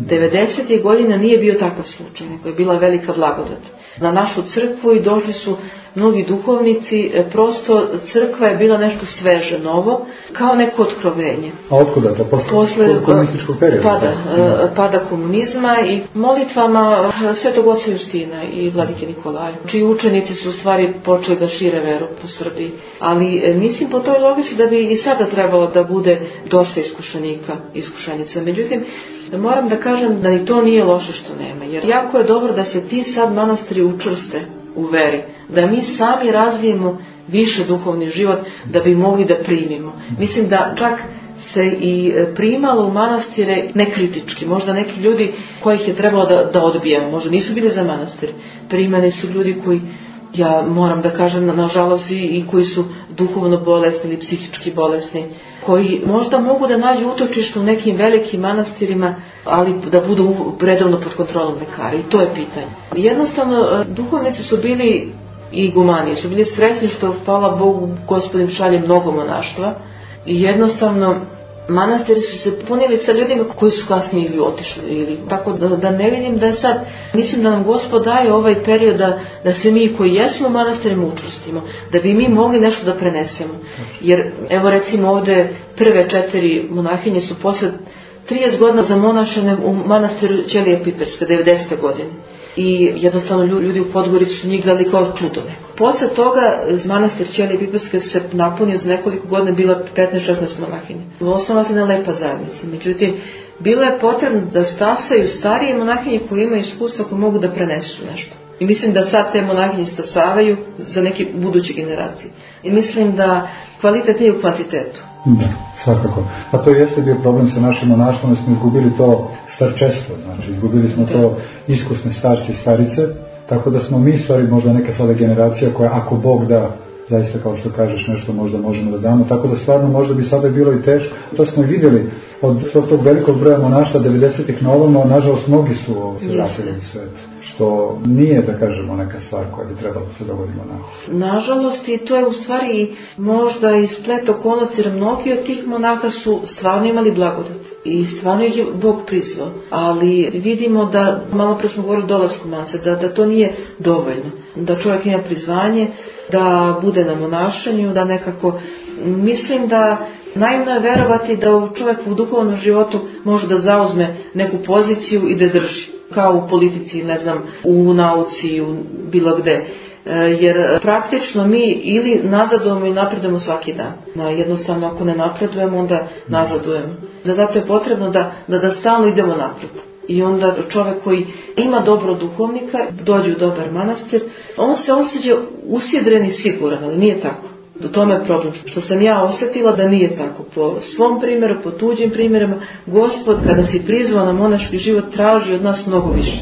90. godina nije bio takav slučaj, nego je bila velika blagodat na našu crkvu i došli su mnogi duhovnici, prosto crkva je bila nešto sveže, novo, kao neko otkrovenje. A otkuda to? Posle komunističkog perioda? Pada komunizma i molitvama Svetog oca Justina i vladike Nikolaja, čiji učenici su u stvari počeli da šire veru po Srbiji. Ali mislim po toj logici da bi i sada trebalo da bude dosta iskušenika, iskušenica. Međutim, moram da kažem da i to nije loše što nema, jer jako je dobro da se ti sad manastiri učvrste u veri, da mi sami razvijemo više duhovni život da bi mogli da primimo. Mislim da čak se i primalo u manastire nekritički, možda neki ljudi kojih je trebalo da odbijemo, možda nisu bili za manastir, primani su ljudi koji, ja moram da kažem nažalost i koji su duhovno bolesni ili psihički bolesni, koji možda mogu da nađu utočište u nekim velikim manastirima, ali da budu redovno pod kontrolom lekara. I to je pitanje. Jednostavno, duhovnici su bili i igumani, su bili stresni što, hvala Bogu, Gospodin šalje mnogo monaštva. I jednostavno, manastiri su se punili sa ljudima koji su kasnije ili otišli. Tako da ne vidim da je sad, mislim da nam Gospod daje ovaj period da se mi koji jesmo u manastirima učvrstimo, da bi mi mogli nešto da prenesemo. Jer evo recimo ovde prve 4 monahinje su posle 30 godina zamonašene u manastiru Ćelije Piperske, 90. godine. I jednostavno ljudi u Podgorici su njih gledali kao čudo neko. Posle toga manastir Ćelije Piperske se napunio za nekoliko godina, bilo 15-16 monahinja. Osnova se na lepa zajednica. Međutim, bilo je potrebno da stasaju starije monahinje koji imaju iskustva, koji mogu da prenesu nešto. I mislim da sad te monahinje stasavaju za neke buduće generacije. I mislim da kvalitet nije u kvantitetu. Da, svakako. A to jeste bio problem sa našim monaštvom, da smo izgubili to starčestvo, znači izgubili smo to iskusne starci i starice, tako da smo mi stvari možda neka sada generacija koja, ako Bog da, zaista kao što kažeš, nešto možda možemo da damo, tako da stvarno možda bi sada bilo i teško. To smo i vidjeli od tog velikog broja monaštva 90-ih na ovamo, nažalost mnogi su se vratili u svet, što nije, da kažemo, neka stvar koja bi trebalo se dogodi monahu. Nažalost, i to je u stvari možda i splet okolnosti, jer mnogi od tih monaha su stvarno imali blagodat i stvarno ih je Bog prizvao, ali vidimo da, malo pre smo govorili o dolasku manastir, da to nije dovoljno, da čovjek ima prizvanje, da bude na monašanju, da nekako, mislim da naivno je verovati da čovjek u duhovnom životu može da zauzme neku poziciju i da drži, kao u politici, ne znam, u nauci, u bilo gde. Jer praktično mi ili nazadujemo ili napredujemo svaki dan. Jednostavno, ako ne napredujemo, onda nazadujemo. Zato je potrebno da stalno idemo napred. I onda čovjek koji ima dobro duhovnika, dođe u dobar manastir, on se osjeća usjedren i siguran, ali nije tako. U tome je problem. Što sam ja osjetila da nije tako. Po svom primjeru, po tuđim primjerima, Gospod kada si prizvao na monaški život traži od nas mnogo više.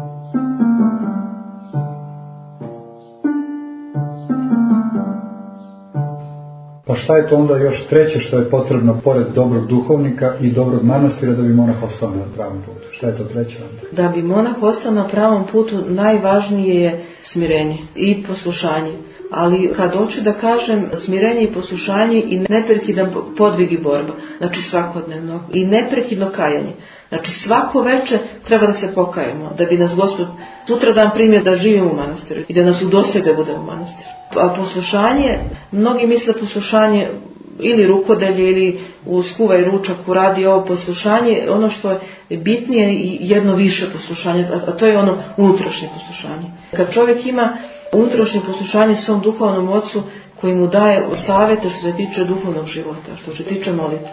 Pa šta je to onda još treće što je potrebno pored dobrog duhovnika i dobrog manastira da bi monah ostao na pravom putu? Šta je to treće onda? Da bi monah ostao na pravom putu najvažnije je smirenje i poslušanje. Ali kad hoću da kažem smirenje i poslušanje i neprekidan podvig i borba, znači svakodnevno, i neprekidno kajanje. Znači svako veče treba da se pokajemo, da bi nas Gospod sutra dan primio da živimo u manastiru i da nas udostojio da budemo u manastiru. A poslušanje, mnogi misle poslušanje ili rukodelje ili u skuvaj ručak uradi ovo poslušanje, ono što je bitnije i jedno više poslušanje, a to je ono unutrašnje poslušanje. Kad čovjek ima unutrašnje poslušanje svom duhovnom ocu koji mu daje savjete što se tiče duhovnog života, što se tiče molitve.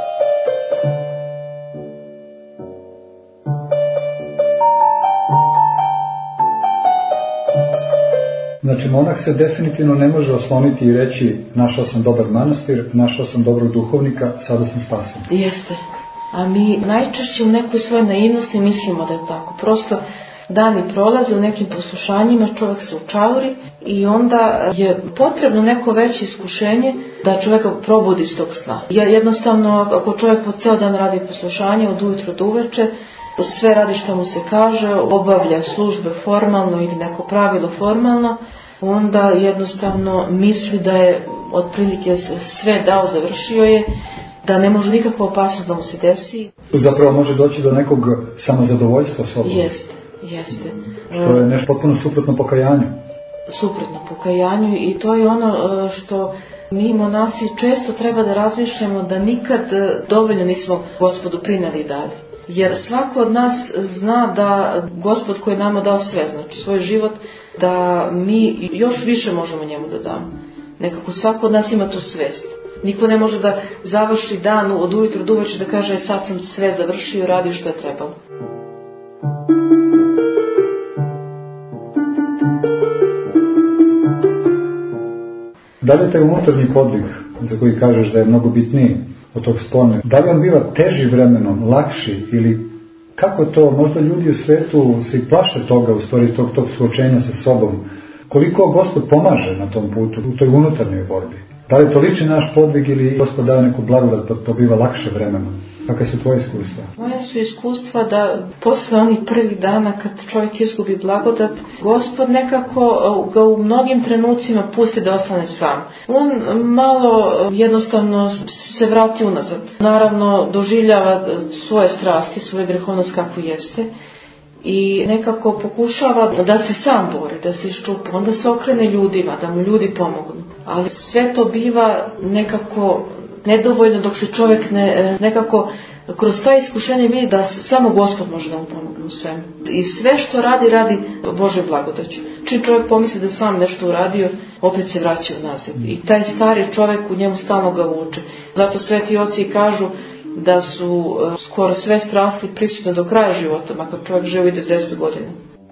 Znači, monah se definitivno ne može osloniti i reći našao sam dobar manastir, našao sam dobrog duhovnika, sada sam spasen. Jeste. A mi najčešće u nekoj svojoj naivnosti mislimo da je tako. Prosto dani prolaze u nekim poslušanjima, čovjek se učauri i onda je potrebno neko veće iskušenje da čovjeka probudi iz tog sna. Jednostavno, ako čovjek po ceo dan radi poslušanje od ujutro do uveče, sve radi što mu se kaže, obavlja službe formalno ili neko pravilo formalno, onda jednostavno misli da je otprilike sve dao, završio je, da ne može nikakva opasnost da mu se desi. Zapravo može doći do nekog samozadovoljstva sobom. Jeste. Što je nešto potpuno suprotno pokajanju. Suprotno pokajanju i to je ono što mi monasi često treba da razmišljamo da nikad dovoljno nismo Gospodu prineli dalje. Jer svako od nas zna da Gospod koji nama dao sve, znači svoj život, da mi još više možemo njemu da damo. Nekako svako od nas ima tu svest. Niko ne može da završi dan od ujutro do uveče da kaže sad sam sve završio i radio što je trebalo. Da li je taj unutarnji podvig, za koji kažeš da je mnogo bitniji od tog spoljnog, da li on biva teži vremenom, lakši ili kako to, možda ljudi u svetu se i plaše toga, u stvari tog suočenja sa sobom, koliko Gospod pomaže na tom putu, u toj unutarnjoj borbi? Da li to liči naš podvig ili Gospod daje neku blagodat pa to biva lakše vremenom? Kakve su tvoje iskustva? Moja su iskustva da posle onih prvih dana kad čovjek izgubi blagodat, Gospod nekako ga u mnogim trenucima pusti da ostane sam. On malo jednostavno se vrati unazad. Naravno doživljava svoje strasti, svoje grehovnost kako jeste i nekako pokušava da se sam bori, da se iščupa. Onda se okrene ljudima, da mu ljudi pomognu. Ali sve to biva nekako nedovoljno dok se čovjek nekako kroz ta iskušenje vidi da samo Gospod može da mu pomogne u svemu. I sve što radi Božoj blagodaću. Čim čovjek pomisli da sam nešto uradio, opet se vraća nazad. I taj stari čovjek u njemu stalno ga vuče. Zato sveti oci kažu da su skoro sve strasti prisutne do kraja života, makar čovjek živi 10 godina.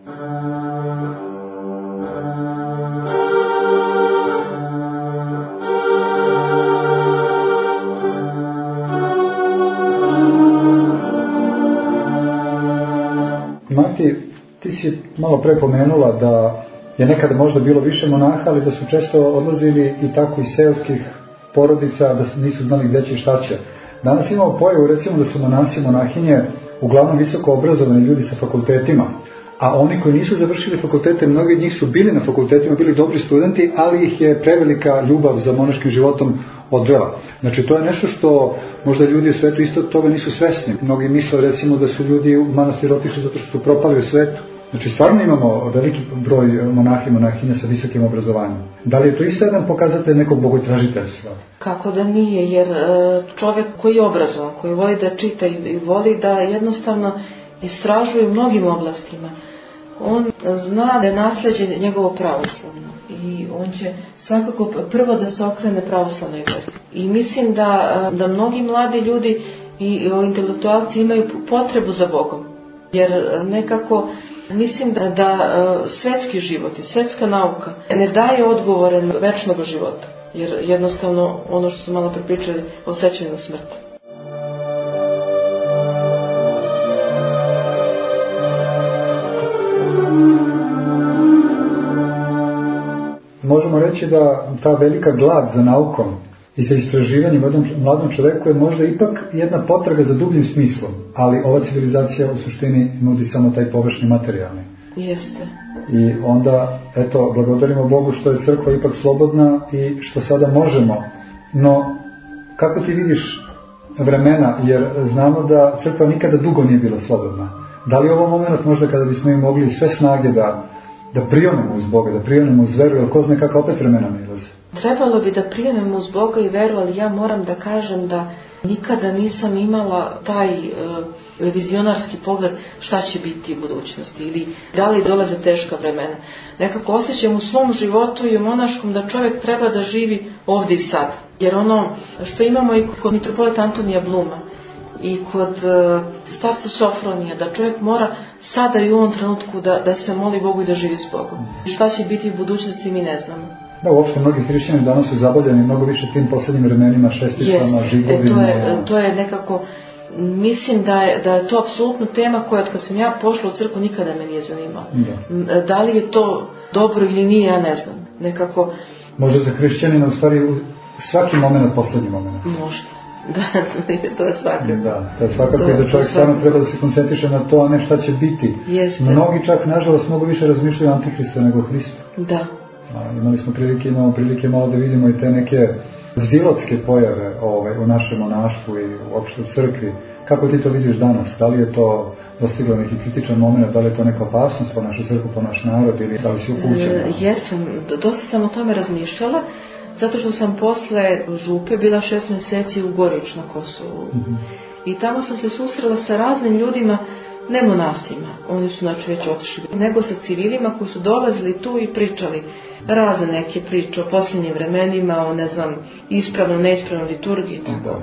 Mati, ti si malo pre pomenula da je nekada možda bilo više monaha, ali da su često odlazili i tako iz seoskih porodica, da nisu znali gdje će i šta će. Danas imamo pojavu, recimo, da su monasi i monahinje uglavnom visoko obrazovani ljudi sa fakultetima, a oni koji nisu završili fakultete, mnogi od njih su bili na fakultetima, bili dobri studenti, ali ih je prevelika ljubav za monaškim životom odvela. Znači, to je nešto što možda ljudi u svetu isto toga nisu svesni. Mnogi misle, recimo, da su ljudi u manastir otišli zato što su propali u svetu. Znači, stvarno imamo veliki broj monaha i monahinja sa visokim obrazovanjem. Da li je to isto jedan pokazatelj nekog bogotražiteljstva? Kako da nije, jer čovjek koji je obrazovan, koji voli da čita i voli da jednostavno istražuje u mnogim oblastima, on zna da je nasleđe njegovo pravoslavno i on će svakako prvo da se okrene pravoslavnoj veri. I mislim da mnogi mladi ljudi i intelektualci imaju potrebu za Bogom, jer nekako mislim da svetski život i svetska nauka ne daje odgovore večnog života, jer jednostavno ono što su malo prepričali osjećaju na smrt. Možemo reći da ta velika glad za naukom i za istraživanjem jednom mladom čovjeku je možda ipak jedna potraga za dubljim smislom, ali ova civilizacija u suštini nudi samo taj površni materijalni. Jeste. I onda, eto, благодарimo Bogu što je crkva ipak slobodna i što sada možemo. No, kako ti vidiš vremena, jer znamo da crkva nikada dugo nije bila slobodna. Da li je ovo moment možda kada bismo im mogli sve snage da prionemo uz Boga, da prionemo uz veru, jer ko zna kako opet vremena nailaze? Trebalo bi da prionemo uz Boga i veru, ali ja moram da kažem da nikada nisam imala taj vizionarski pogled šta će biti u budućnosti ili da li dolaze teška vremena. Nekako osjećam u svom životu i u monaškom da čovjek treba da živi ovdje i sad. Jer ono što imamo i kod mitropolita Antonija Bluma i kod starca Sofronija, da čovjek mora sada i u ovom trenutku da se moli Bogu i da živi s Bogom. Šta će biti u budućnosti mi ne znamo. Da, uopšte mnogi hrišćani danas su zabavljeni mnogo više tim posljednjim vremenima, šesticama, žigovima. To je nekako, mislim da je to apsolutno tema koja od kad sam ja pošla u crkvu nikada me nije zanimala. Da li je to dobro ili nije, ja ne znam. Nekako... Možda za hrišćanina u stvari svaki moment posljednji moment. Možda. Da, to je svakako. Da, to je svakako i da čovjek stvarno treba da se koncentriše na to, a ne šta će biti. Jeste. Mnogi čak, nažalost, mogu više razmišljaju o Antihrista nego o Hristu. Da. Imamo prilike malo da vidimo i te neke zilotske pojave u našem monaštvu i uopšte u crkvi. Kako ti to vidiš danas? Da li je to dostiglo neki kritičan moment, da li je to neka opasnost po našu crkvu, po naš narod ili da li si upućena? Jesam, dosta sam o tome razmišljala, zato što sam posle župe bila 6 mjeseci u Gorić na Kosovu. I tamo sam se susrela sa raznim ljudima, ne monasima, oni su znači već otišli, nego sa civilima koji su dolazili tu i pričali razne neke priče o posljednjim vremenima, o ne znam, ispravno, neispravno liturgiji.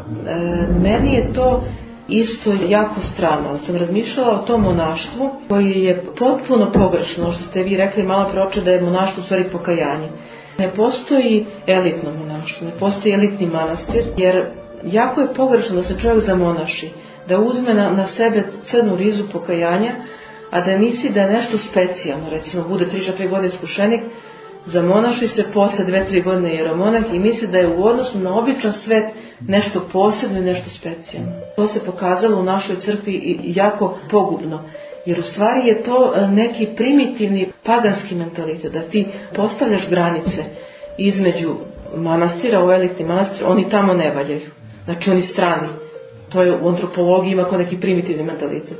Meni je to isto jako strano, ali sam razmišljala o tom monaštvu koji je potpuno pogrešno, što ste vi rekli malo proče da je monaštvo u stvari pokajanje. Ne postoji elitno monaštvo, ne postoji elitni manastir, jer jako je pogrešno da se čovjek zamonaši, da uzme na sebe crnu rizu pokajanja, a da misli da je nešto specijalno, recimo bude 3-4 godine iskušenik, zamonaši se posle 2-3 godine jeromonah i misli da je u odnosu na običan svet nešto posebno i nešto specijalno. To se pokazalo u našoj crkvi jako pogubno, jer u stvari je to neki primitivni paganski mentalitet, da ti postavljaš granice između manastira, u elitni manastir, oni tamo ne valjaju, znači oni strani. To je u antropologiji ima kao neki primitivni mentalitet.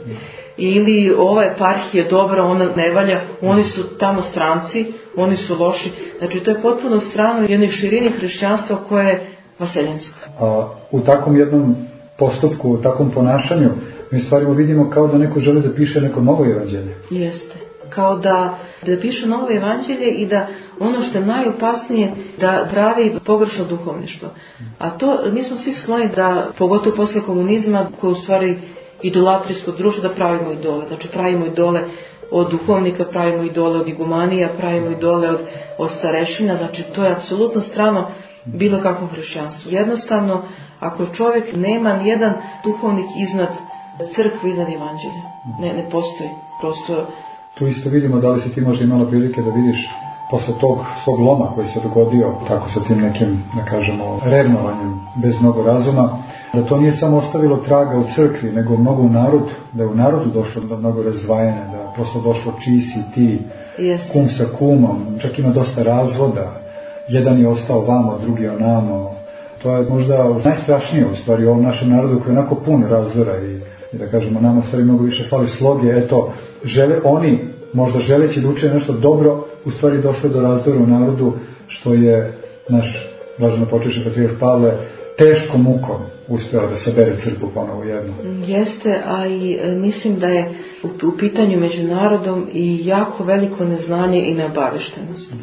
Ili ova eparhija dobra, ona ne valja, oni su tamo stranci, oni su loši. Znači to je potpuno strano jednoj širini hrišćanstva koje je vaseljensko. U takvom jednom postupku, u takvom ponašanju, mi stvarimo vidimo kao da neko želi da piše neko novo evanđelje. Jeste. Kao da piše novo evanđelje i da ono što je najopasnije da pravi pogrešno duhovništvo. A to mi smo svi skloni da, pogotovo posle komunizma, koje u stvari idolatrijsko društvo, da pravimo idole. Znači pravimo idole od duhovnika, pravimo idole od igumanija, pravimo idole od starešina. Znači to je apsolutno strano bilo kakvom hrišćanstvu. Jednostavno, ako čovjek nema nijedan duhovnik iznad crkve, iznad evanđelja, ne postoji. Prosto. Tu isto vidimo da li si ti možda imala prilike da vidiš posle tog svog loma koji se dogodio tako sa tim nekim, da kažemo, revnovanjem bez mnogo razuma, da to nije samo ostavilo traga u crkvi, nego mnogo u narodu, da je u narodu došlo do mnogo razdvajanja, da je prosto došlo čiji si ti, kum sa kumom, čak ima dosta razvoda, jedan je ostao vamo, drugi onamo. To je možda najstrašnije u stvari u ovom našem narodu koji je onako pun razdora i da kažemo nama stvari mnogo više fali sloge. Eto, žele oni, možda želeći da uče nešto dobro, u stvari došlo do razdora u narodu, što je naš blaženopočivši patrijarh Pavle teškom mukom uspeo da sabere crkvu ponovo jednu. Jeste, a i mislim da je u pitanju među narodom i jako veliko neznanje i neobaveštenost.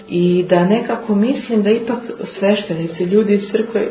I da nekako mislim da ipak sveštenici, ljudi iz crkve,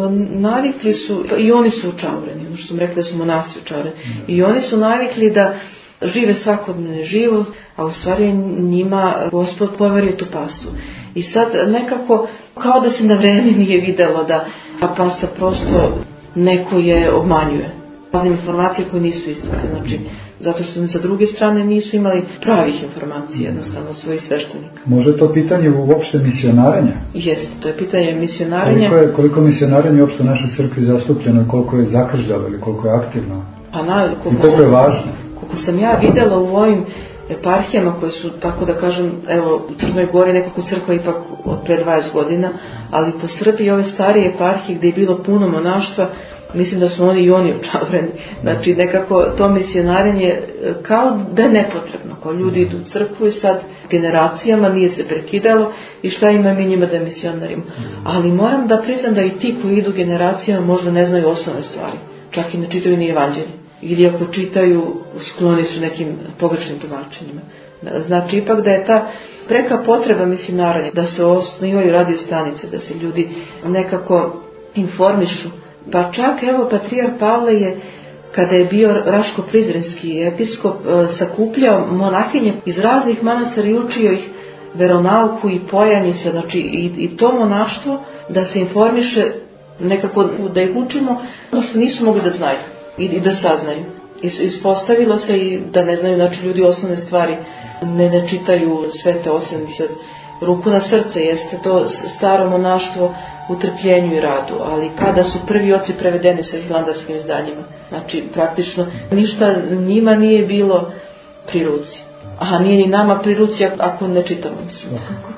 navikli su, i oni su učaureni, ono što sam rekla da su monasi učaureni, i oni su navikli da žive svakodnevni život, a u stvari njima Gospod poverio tu pasu. I sad nekako, kao da se na vreme nije videlo da pasa prosto neko je obmanjuje. Razne informacije koje nisu istinite, znači, zato što sa druge strane nisu imali pravih informacija, jednostavno svojih sveštenika. Može to pitanje uopšte misionaranja? Jeste, to je pitanje misionaranja. Koliko misionaranja uopšte u našoj crkvi zastupljeno i koliko je zakržljalo ili koliko je aktivno? Pa i koliko je važno? Koliko sam ja videla u ovim eparhijama koje su, tako da kažem, evo u Crnoj Gori nekako crkva ipak od pre 20 godina, ali po Srbiji ove starije eparhije gdje je bilo puno monaštva, mislim da su oni učavreni. Znači nekako to misionarenje kao da je nepotrebno, kao ljudi idu u crkvu i sad generacijama nije se prekidalo i šta ima mi njima da misionarimo. Ali moram da priznam da i ti koji idu generacijama možda ne znaju osnovne stvari, čak i ne čitaju ni evanđelje. Ili ako čitaju, skloni su nekim pogrešnim tumačenjima. Znači ipak da je ta preka potreba misionaranja, da se osnivaju radio stanice, da se ljudi nekako informišu. Pa čak evo patrijar Pavle je, kada je bio Raško-Prizrenski episkop, sakupljao monahinje iz raznih manastira i učio ih veronauku i pojanje se, znači i to monaštvo da se informiše, nekako da ih učimo ono što nisu mogli da znaju i da saznaju. Ispostavilo se i da ne znaju, znači ljudi osnovne stvari, ne čitaju svete osrednice od ruku na srce, jeste to staro monaštvo u trpljenju i radu, ali kada su prvi oci prevedeni sa hilandarskim izdanjima, znači praktično ništa njima nije bilo pri ruci, a nije ni nama pri ruci ako ne čitamo, mislim tako.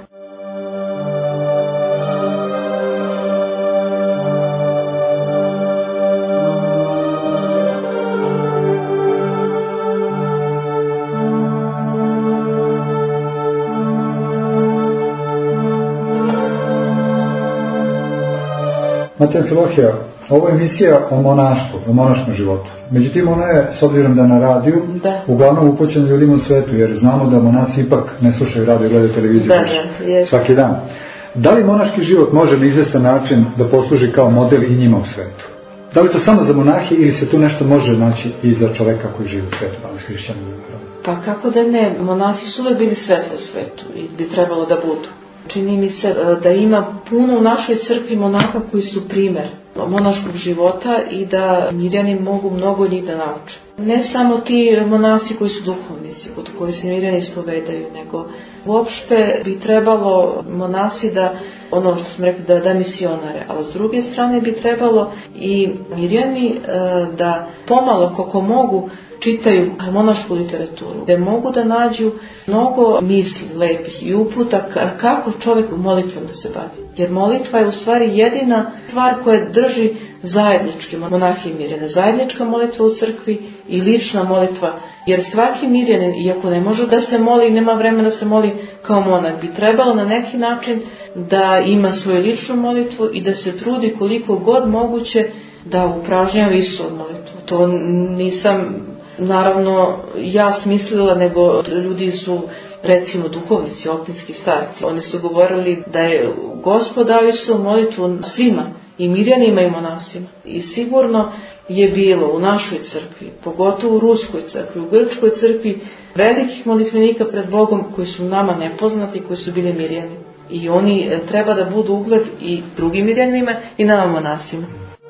Mati Amfilohija, ovo je emisija o monaštvu, o monaškom životu. Međutim, ona je, s obzirom da na radiju, uglavnom upućena ljudima u svetu, jer znamo da monasi ipak ne slušaju radio i gledaju televiziju svaki dan. Da li monaški život može na izvestan način da posluži kao model i njima u svetu? Da li to samo za monahe ili se tu nešto može naći i za čoveka koji živi u svetu, danas hrišćani? Pa kako da ne, monasi su uvijek bili svetlo svetu i bi trebalo da budu. Čini mi se da ima puno u našoj crkvi monaha koji su primjer monaškog života i da mirjani mogu mnogo njih da nauče. Ne samo ti monasi koji su duhovnici, kod koji se mirjani ispovedaju, nego uopšte bi trebalo monasi da, ono što smo rekli, da misionare, ali s druge strane bi trebalo i mirjani da pomalo koliko mogu čitaju monašku literaturu, gdje mogu da nađu mnogo misli lepih i uputa kako čovjek molitvom da se bavi. Jer molitva je u stvari jedina stvar koja drži zajednički monahi i mirjane. Zajednička molitva u crkvi i lična molitva. Jer svaki mirjanin, iako ne može da se moli, nema vremena da se moli kao monah, bi trebalo na neki način da ima svoju ličnu molitvu i da se trudi koliko god moguće da upražnjava Isusovu molitvu. To nisam naravno ja smislila, nego ljudi su, recimo duhovnici, optinski starci. Oni su govorili da je Gospod dao Isusovu molitvu svima, i mirjanima i monasima. I sigurno je bilo u našoj crkvi, pogotovo u ruskoj crkvi, u grčkoj crkvi, velikih molitvenika pred Bogom koji su nama nepoznati, koji su bili mirjani. I oni treba da budu ugled i drugim mirjanima i nama monasima.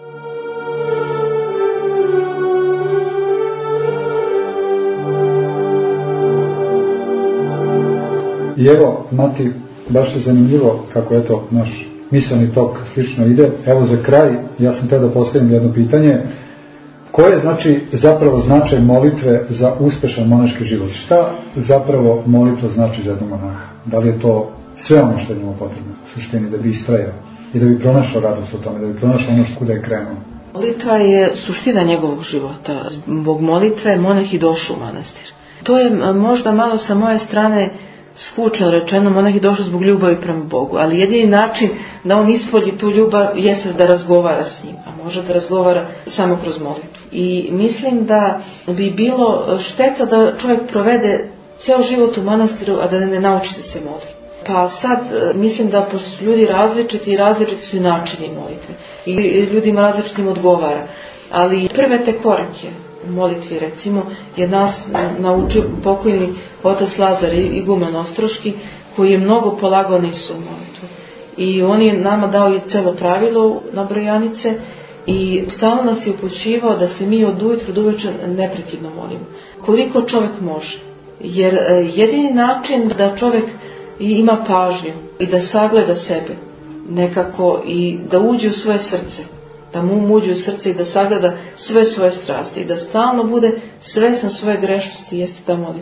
I evo, Mati, baš je zanimljivo kako je to naš misaoni tok slično ide. Evo za kraj, ja sam tada postavim jedno pitanje. Koje znači zapravo značaj molitve za uspešan monaški život? Šta zapravo molitva znači za jednog monaha? Da li je to sve ono što je njemu potrebno u suštini da bi istrajao i da bi pronašao radost u tome, da bi pronašao ono kuda je krenuo? Molitva je suština njegovog života. Zbog molitve monah i došao u manastir. To je možda malo sa moje strane skučno rečeno, monah je došao zbog ljubavi prema Bogu, ali jedini način da on ispolji tu ljubav jeste da razgovara s njim, a može da razgovara samo kroz molitvu. I mislim da bi bilo šteta da čovjek provede ceo život u manastiru, a da ne nauči da se moli. Pa sad mislim da su ljudi različiti i različiti su i načini molitve i ljudima različitim odgovara, ali prve te korake u molitvi, recimo, je nas naučio pokojni otac Lazar iguman Ostroški, koji je mnogo polagao na Isusovu molitvu. I on je nama dao i celo pravilo na brojanice i stalno nas je upućivao da se mi od ujutru do uveče neprekidno molimo. Koliko čovjek može. Jer jedini način da čovjek ima pažnju i da sagleda sebe nekako i da uđe u svoje srce, da mu uđe u srce i da sagleda sve svoje strasti i da stalno bude svestan svoje grešnosti, jeste ta molitva.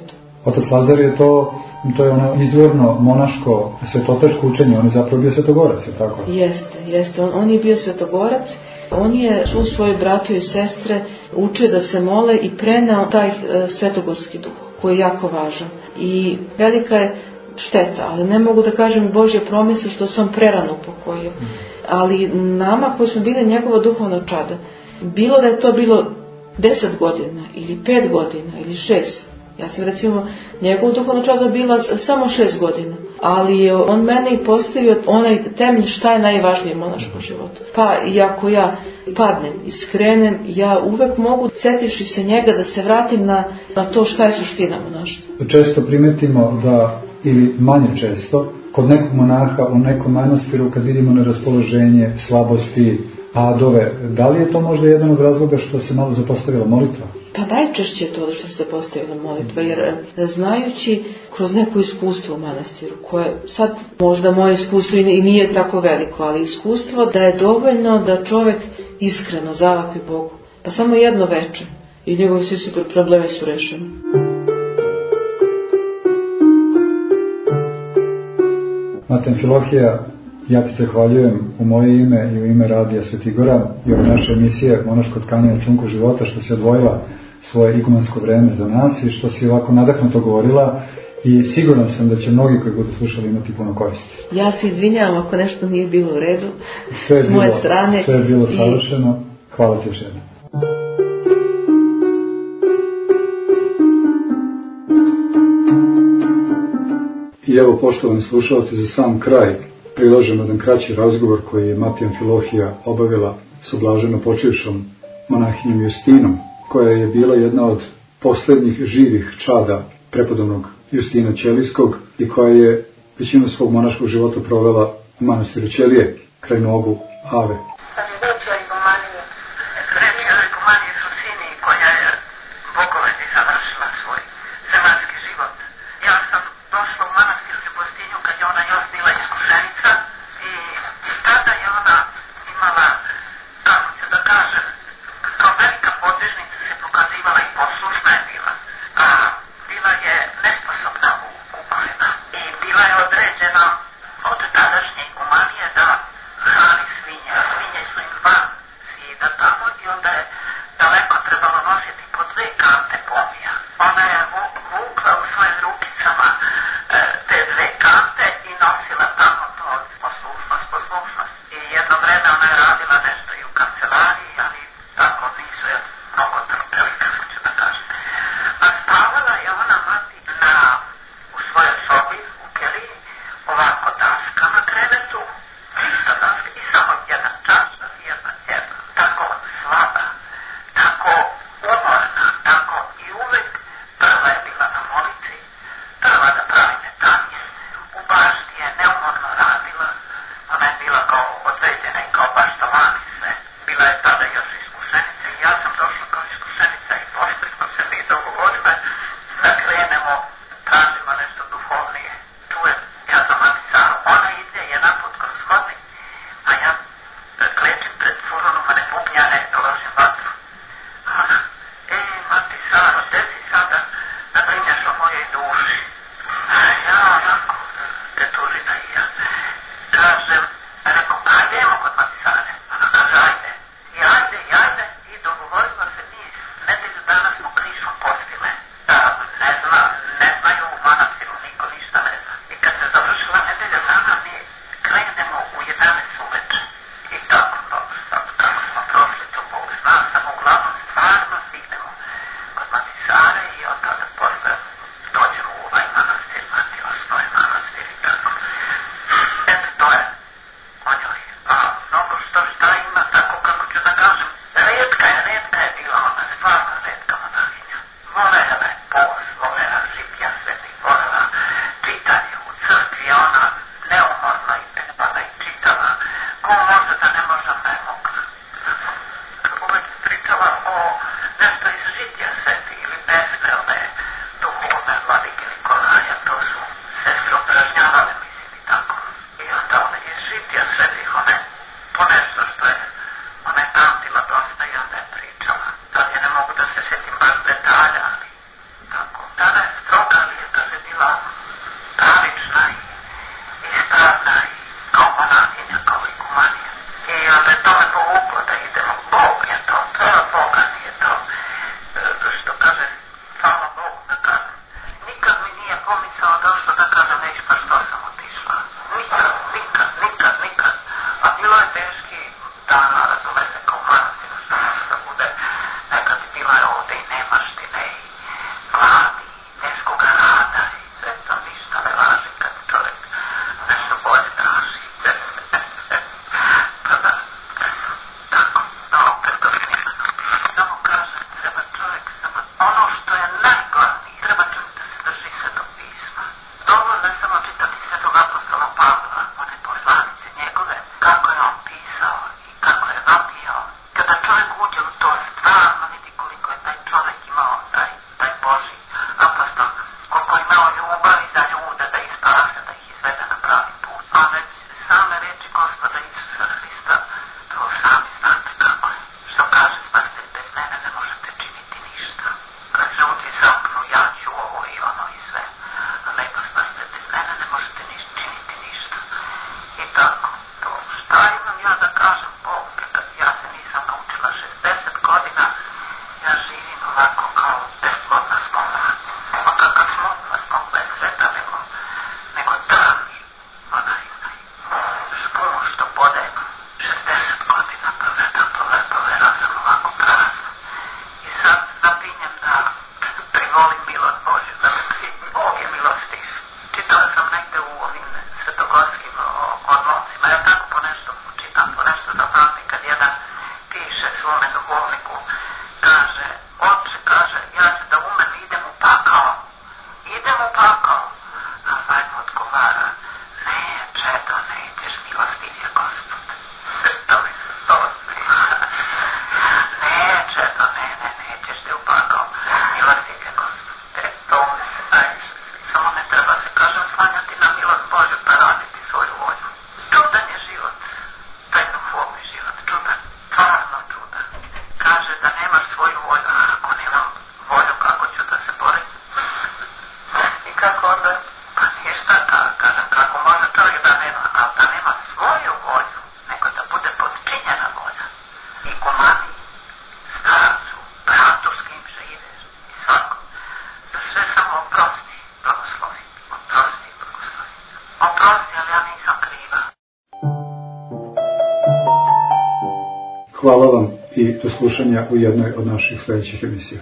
Otac Lazar je to je ono izvorno monaško svetotečko učenje, on je zapravo bio svetogorac, je tako? Jeste, on je bio svetogorac, on je svu svoju bratu i sestre učio da se mole i preneo taj svetogorski duh, koji je jako važan. I velika je šteta, ali ne mogu da kažem Božje promise što se on prerano upokojio. Ali nama koji smo bili njegova duhovna čada, bilo da je to bilo 10 godina ili 5 godina ili 6, ja sam recimo njegovu duhovna čada bila samo 6 godina, ali je on mene i postavio onaj temelj šta je najvažnije u monaškom životu. Pa i ako ja padnem i skrenem, ja uvek mogu, setivši se njega, da se vratim na to šta je suština monaštva. Često primetimo da, ili manje često, kod nekog monaha u nekom manastiru kad vidimo neraspoloženje, slabosti, adove, da li je to možda jedan od razloga što se malo zapostavila molitva? Pa najčešće je to što se zapostavila molitva, jer znajući kroz neko iskustvo u manastiru, koje sad možda moje iskustvo i nije tako veliko, ali iskustvo da je dovoljno da čovjek iskreno zavapi Bogu. Pa samo jedno veče i njegovi svi problemi su rešeni. Mate Amfilohija, ja ti zahvaljujem u moje ime i u ime Radija Svetigora i ove naše emisije Monaško tkanje na čunku života, što si odvojila svoje igumansko vreme za nas i što si ovako nadahnuto govorila, i siguran sam da će mnogi koji budu slušali imati puno koristi. Ja se izvinjavam ako nešto nije bilo u redu s moje strane. Sve je bilo savršeno. Hvala ti još jednom. I evo, poštovani slušalci, za sam kraj prilažemo jedan kraći razgovor koji je Mati Amfilohija obavila sa blaženo počivšom monahinjom Justinom, koja je bila jedna od posljednjih živih čada prepodobnog Justina Ćelijskog i koja je većinu svog monaškog života provela u manastiru Ćelije, kraj nogu Ave. Tada je stroga, ali Hvala vam i do slušanja u jednoj od naših sljedećih emisija.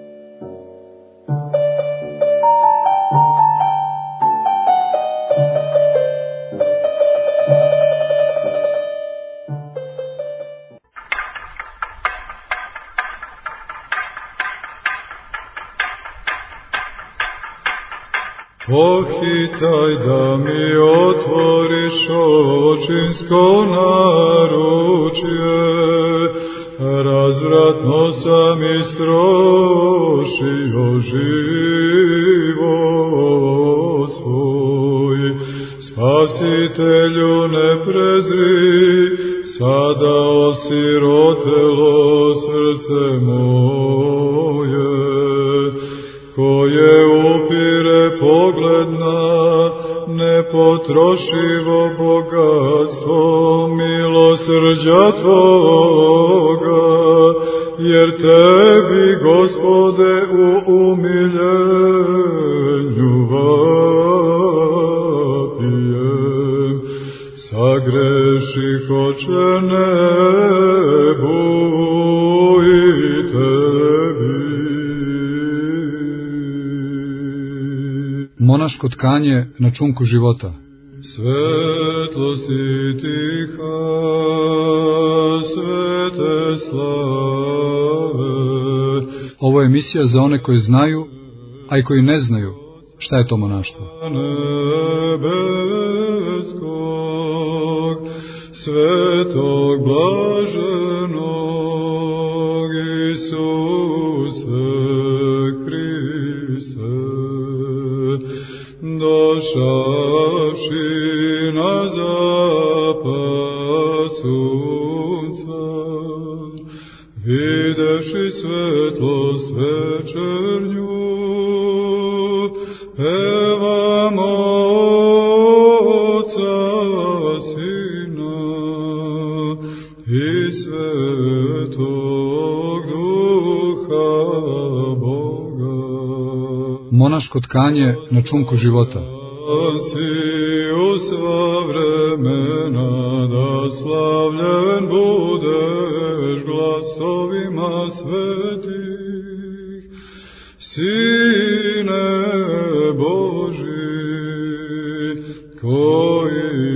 Pohitaj da mi otvoriš očinsko naručje, razvratno sam istrošio život svoj. Spasitelju ne prezri, sada osirotelo srce moje, koje upire pogled na nepotrošivo bogatstvo milosrđa Tvoga, jer Tebi, Gospode, u umiljenju vapijem. Sagreših oče nebu i Tebi. Monaško tkanje na čunku života. Svetlosti tiha, svete slave. Ovo je emisija za one koji znaju, a i koji ne znaju šta je to monaštvo. Nebeskog, svetog blaženog Isuse Hriste, došavši na zapad sunca, videši svetlost večernju, pevamo Otca, Sina i Svetog Duha Boga. Monaško tkanje na čunku života. Si u sva vremena, da slavljen budeš glasovima svetih. Sine Boži, koji